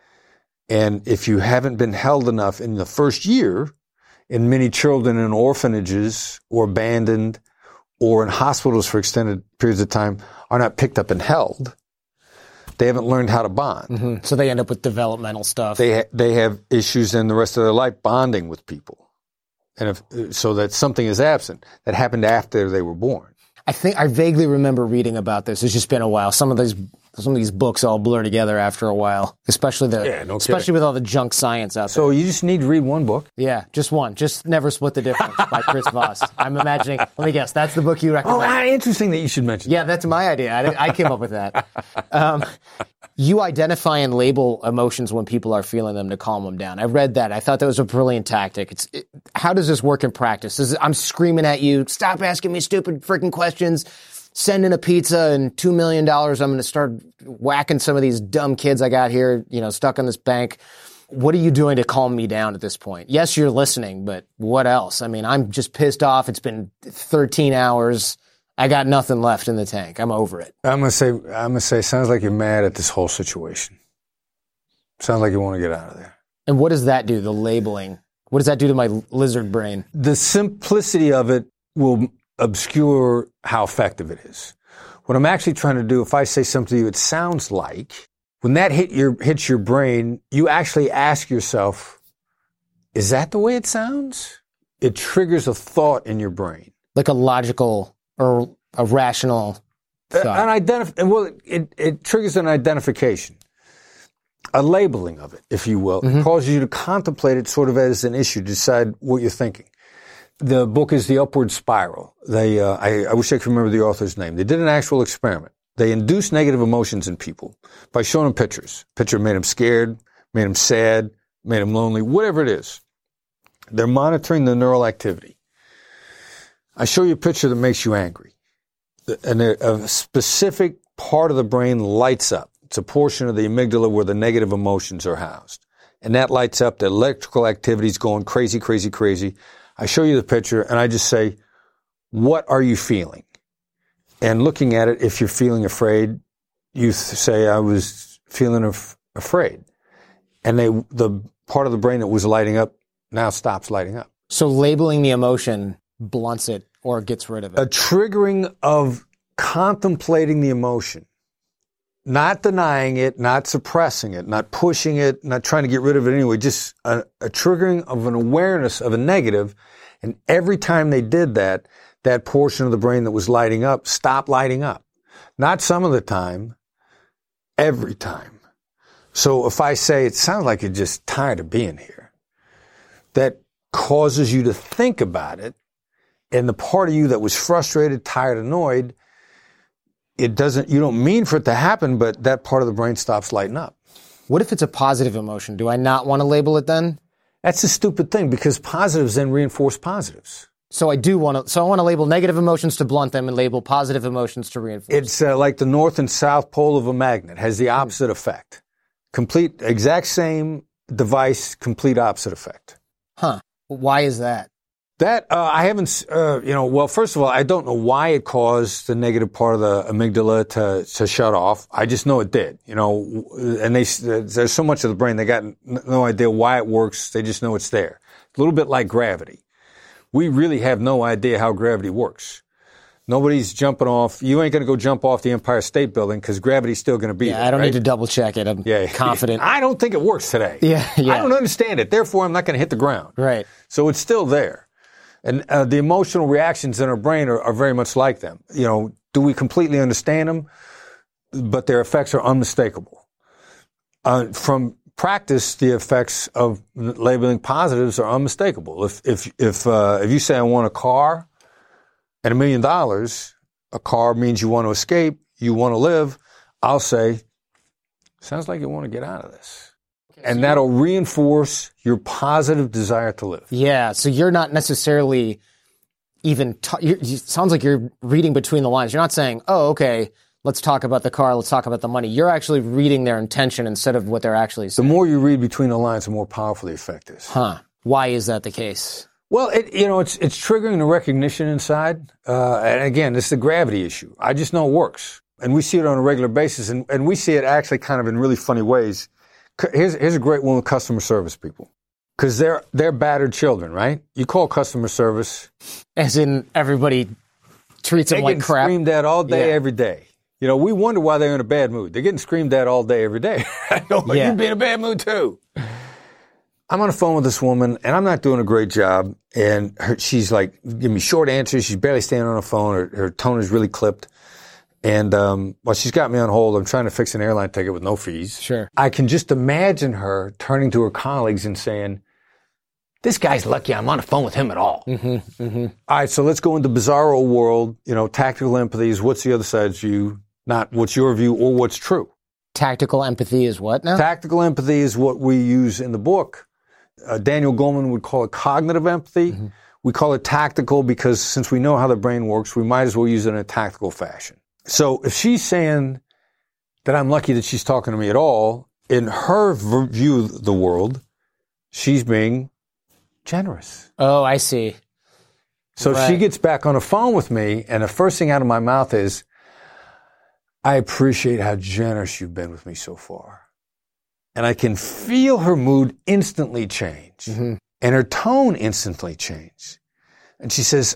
And if you haven't been held enough in the first year, and many children in orphanages or abandoned or in hospitals for extended periods of time are not picked up and held, they haven't learned how to bond. Mm-hmm. So they end up with developmental stuff. They have issues in the rest of their life bonding with people. And so that something is absent that happened after they were born. I vaguely remember reading about this. It's just been a while. Some of these books all blur together after a while, especially with all the junk science out there. So you just need to read one book. Yeah, just one. Just Never Split the Difference by Chris Voss. I'm imagining. Let me guess. That's the book you recommend. Oh, interesting that you should mention. Yeah, that's my idea. I came up with that. You identify and label emotions when people are feeling them to calm them down. I read that. I thought that was a brilliant tactic. How does this work in practice? I'm screaming at you, stop asking me stupid freaking questions, send in a pizza and $2 million. I'm going to start whacking some of these dumb kids I got here, stuck in this bank. What are you doing to calm me down at this point? Yes, you're listening, but what else? I mean, I'm just pissed off. It's been 13 hours. I got nothing left in the tank. I'm over it. I'm gonna say, sounds like you're mad at this whole situation. Sounds like you want to get out of there. And what does that do, the labeling? What does that do to my lizard brain? The simplicity of it will obscure how effective it is. What I'm actually trying to do, if I say something to you, it sounds like, when that hits your brain, you actually ask yourself, is that the way it sounds? It triggers a thought in your brain. Like a logical or a rational thought. It triggers an identification, a labeling of it, if you will. Mm-hmm. It causes you to contemplate it sort of as an issue, decide what you're thinking. The book is The Upward Spiral. I wish I could remember the author's name. They did an actual experiment. They induced negative emotions in people by showing them pictures. Picture made them scared, made them sad, made them lonely, whatever it is. They're monitoring the neural activity. I show you a picture that makes you angry. And a specific part of the brain lights up. It's a portion of the amygdala where the negative emotions are housed. And that lights up, the electrical activity is going crazy, crazy, crazy. I show you the picture and I just say, what are you feeling? And looking at it, if you're feeling afraid, you say, I was feeling afraid. And the part of the brain that was lighting up now stops lighting up. So labeling the emotion blunts it or gets rid of it. A triggering of contemplating the emotion, not denying it, not suppressing it, not pushing it, not trying to get rid of it anyway, just a triggering of an awareness of a negative. And every time they did that, that portion of the brain that was lighting up stopped lighting up. Not some of the time, every time. So if I say, it sounds like you're just tired of being here, that causes you to think about it. And the part of you that was frustrated, tired, annoyed, you don't mean for it to happen, but that part of the brain stops lighting up. What if it's a positive emotion? Do I not want to label it then? That's a stupid thing because positives then reinforce positives. So I want to label negative emotions to blunt them and label positive emotions to reinforce. It's like the north and south pole of a magnet, has the opposite effect. Exact same device, complete opposite effect. Huh. Why is that? That, I haven't, well, first of all, I don't know why it caused the negative part of the amygdala to shut off. I just know it did, and there's so much of the brain, they got no idea why it works. They just know it's there. A little bit like gravity. We really have no idea how gravity works. Nobody's jumping off. You ain't going to go jump off the Empire State Building because gravity's still going to be there. I don't right? need to double check it. I'm confident. I don't think it works today. Yeah. I don't understand it. Therefore, I'm not going to hit the ground. Right. So it's still there. And the emotional reactions in our brain are very much like them. Do we completely understand them? But their effects are unmistakable. From practice, the effects of labeling positives are unmistakable. If you say I want a car and $1 million, a car means you want to escape, you want to live. I'll say, sounds like you want to get out of this. And that'll reinforce your positive desire to live. Yeah, so you're not necessarily even it sounds like you're reading between the lines. You're not saying, oh, okay, let's talk about the car, let's talk about the money. You're actually reading their intention instead of what they're actually saying. The more you read between the lines, the more powerful the effect is. Huh. Why is that the case? Well, it's triggering the recognition inside. And again, this is the gravity issue. I just know it works. And we see it on a regular basis. And we see it actually kind of in really funny ways. Here's a great one with customer service people. Because they're battered children, right? You call customer service. As in everybody treats them like crap. Screamed at all day, every day. We wonder why they're in a bad mood. They're getting screamed at all day, every day. I know, but you'd be in a bad mood too. I'm on the phone with this woman, and I'm not doing a great job. And she's like, giving me short answers. She's barely staying on the phone. Her tone is really clipped. And she's got me on hold. I'm trying to fix an airline ticket with no fees. Sure. I can just imagine her turning to her colleagues and saying, this guy's lucky I'm on the phone with him at all. Mm-hmm, mm-hmm. All right, so let's go into bizarro world. Tactical empathy is what's the other side's view, not what's your view or what's true. Tactical empathy is what now? Tactical empathy is what we use in the book. Daniel Goleman would call it cognitive empathy. Mm-hmm. We call it tactical because since we know how the brain works, we might as well use it in a tactical fashion. So if she's saying that I'm lucky that she's talking to me at all, in her view of the world, she's being generous. Oh, I see. So she gets back on the phone with me, and the first thing out of my mouth is, I appreciate how generous you've been with me so far. And I can feel her mood instantly change, mm-hmm. and her tone instantly change. And she says,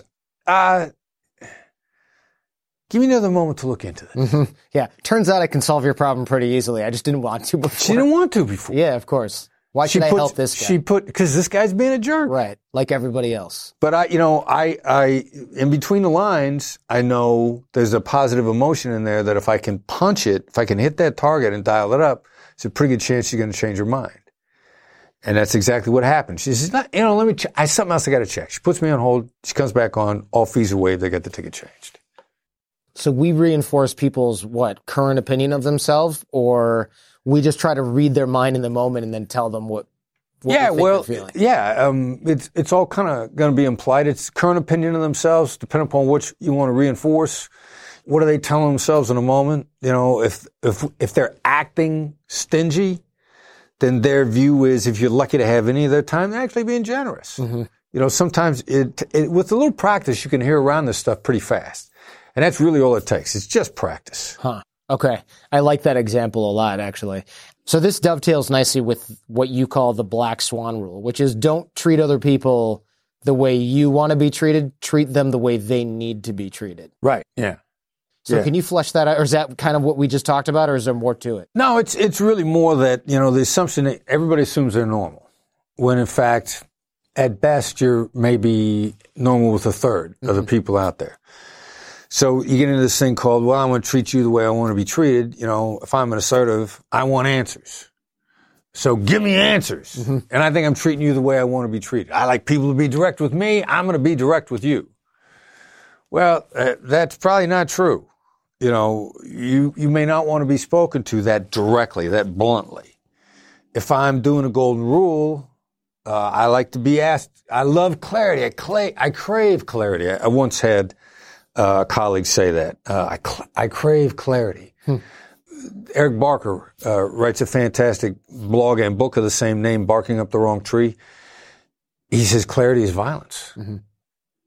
give me another moment to look into this. Mm-hmm. Yeah. Turns out I can solve your problem pretty easily. I just didn't want to before. She didn't want to before. Yeah, of course. Why should I help this guy? Because this guy's being a jerk. Right. Like everybody else. But I, in between the lines, I know there's a positive emotion in there that if I can punch it, if I can hit that target and dial it up, it's a pretty good chance you're going to change her mind. And that's exactly what happened. She says, let me check. Something else I got to check. She puts me on hold. She comes back on. All fees are waived. They get the ticket changed. So we reinforce people's, current opinion of themselves, or we just try to read their mind in the moment and then tell them what we think they're feeling? Yeah. It's all kind of going to be implied. It's current opinion of themselves, depending upon which you want to reinforce. What are they telling themselves in a moment? If they're acting stingy, then their view is if you're lucky to have any of their time, they're actually being generous. Mm-hmm. Sometimes with a little practice, you can hear around this stuff pretty fast. And that's really all it takes. It's just practice. Huh. Okay. I like that example a lot, actually. So this dovetails nicely with what you call the black swan rule, which is don't treat other people the way you want to be treated. Treat them the way they need to be treated. Right. Yeah. So can you flesh that out? Or is that kind of what we just talked about, or is there more to it? No, it's really more that, the assumption that everybody assumes they're normal. When in fact, at best, you're maybe normal with a third of the people out there. So you get into this thing called, well, I'm going to treat you the way I want to be treated. If I'm an assertive, I want answers. So give me answers. Mm-hmm. And I think I'm treating you the way I want to be treated. I like people to be direct with me. I'm going to be direct with you. Well, that's probably not true. You may not want to be spoken to that directly, that bluntly. If I'm doing a golden rule, I like to be asked. I love clarity. I crave clarity. I once had colleagues say that. I crave clarity. Eric Barker writes a fantastic blog and book of the same name, Barking Up the Wrong Tree. He says clarity is violence. Mm-hmm.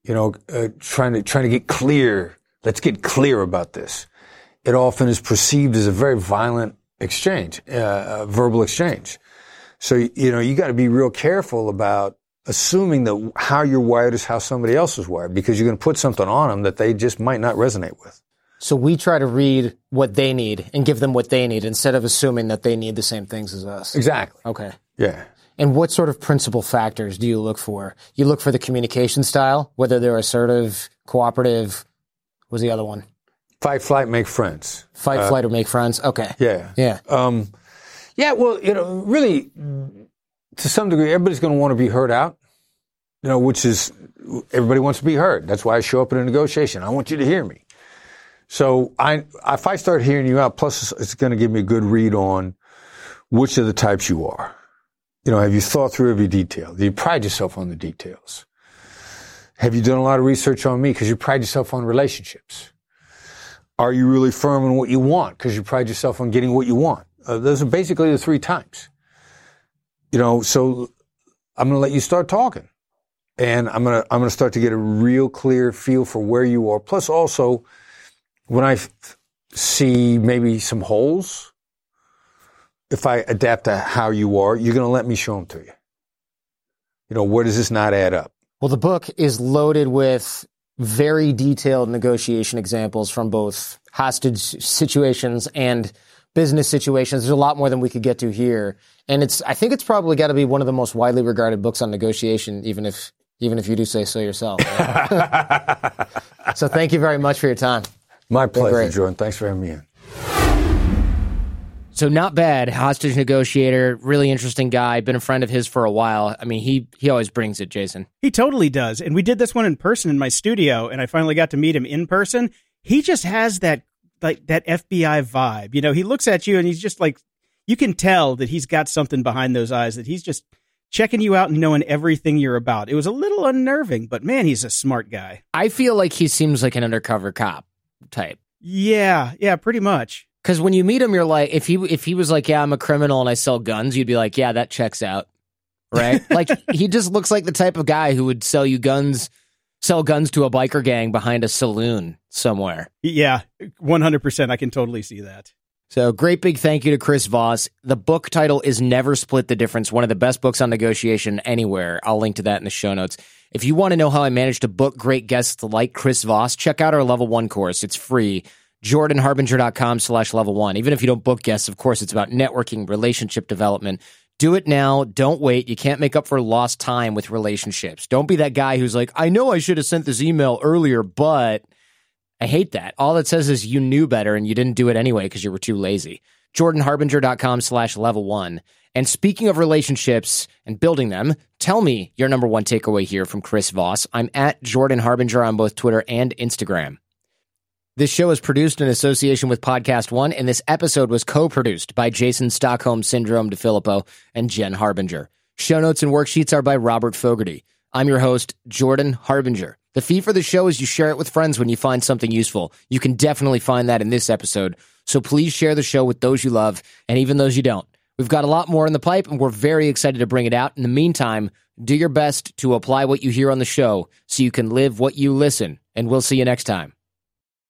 trying to get clear. Let's get clear about this. It often is perceived as a very violent exchange, verbal exchange. So, you got to be real careful about assuming that how you're wired is how somebody else is wired, because you're going to put something on them that they just might not resonate with. So we try to read what they need and give them what they need instead of assuming that they need the same things as us. Exactly. Okay. Yeah. And what sort of principal factors do you look for? You look for the communication style, whether they're assertive, cooperative. What was the other one? Fight, flight, make friends. Fight, flight, or make friends. Okay. Yeah. Yeah. Well, really, to some degree, everybody's going to want to be heard out, which is, everybody wants to be heard. That's why I show up in a negotiation. I want you to hear me. So if I start hearing you out, plus it's going to give me a good read on which of the types you are. Have you thought through every detail? Do you pride yourself on the details? Have you done a lot of research on me because you pride yourself on relationships? Are you really firm in what you want because you pride yourself on getting what you want? Those are basically the three types. So I'm going to let you start talking, and I'm going to start to get a real clear feel for where you are. Plus, also, when I see maybe some holes, if I adapt to how you are, you're going to let me show them to you. Where does this not add up? Well, the book is loaded with very detailed negotiation examples from both hostage situations and business situations. There's a lot more than we could get to here. And I think it's probably got to be one of the most widely regarded books on negotiation, even if you do say so yourself. Right? So thank you very much for your time. My pleasure, Jordan. Thanks for having me in. So not bad. Hostage negotiator, really interesting guy. Been a friend of his for a while. I mean, he always brings it, Jason. He totally does. And we did this one in person in my studio, and I finally got to meet him in person. He just has that FBI vibe. He looks at you and he's just like, you can tell that he's got something behind those eyes, that he's just checking you out and knowing everything you're about. It was a little unnerving, but man, he's a smart guy. I feel like he seems like an undercover cop type. Yeah, pretty much. Because when you meet him, you're like, if he was like, yeah, I'm a criminal and I sell guns, you'd be like, yeah, that checks out, right? Like, he just looks like the type of guy who would sell guns to a biker gang behind a saloon somewhere. Yeah, 100%. I can totally see that. So great big thank you to Chris Voss. The book title is Never Split the Difference, one of the best books on negotiation anywhere. I'll link to that in the show notes. If you want to know how I managed to book great guests like Chris Voss, check out our Level 1 course. It's free. JordanHarbinger.com/level1. Even if you don't book guests, of course, it's about networking, relationship development. Do it now. Don't wait. You can't make up for lost time with relationships. Don't be that guy who's like, I know I should have sent this email earlier, but I hate that. All it says is you knew better and you didn't do it anyway because you were too lazy. JordanHarbinger.com/level1. And speaking of relationships and building them, tell me your number one takeaway here from Chris Voss. I'm at Jordan Harbinger on both Twitter and Instagram. This show is produced in association with Podcast One, and this episode was co-produced by Jason Stockholm Syndrome DeFilippo and Jen Harbinger. Show notes and worksheets are by Robert Fogarty. I'm your host, Jordan Harbinger. The fee for the show is you share it with friends when you find something useful. You can definitely find that in this episode. So please share the show with those you love and even those you don't. We've got a lot more in the pipe, and we're very excited to bring it out. In the meantime, do your best to apply what you hear on the show so you can live what you listen, and we'll see you next time.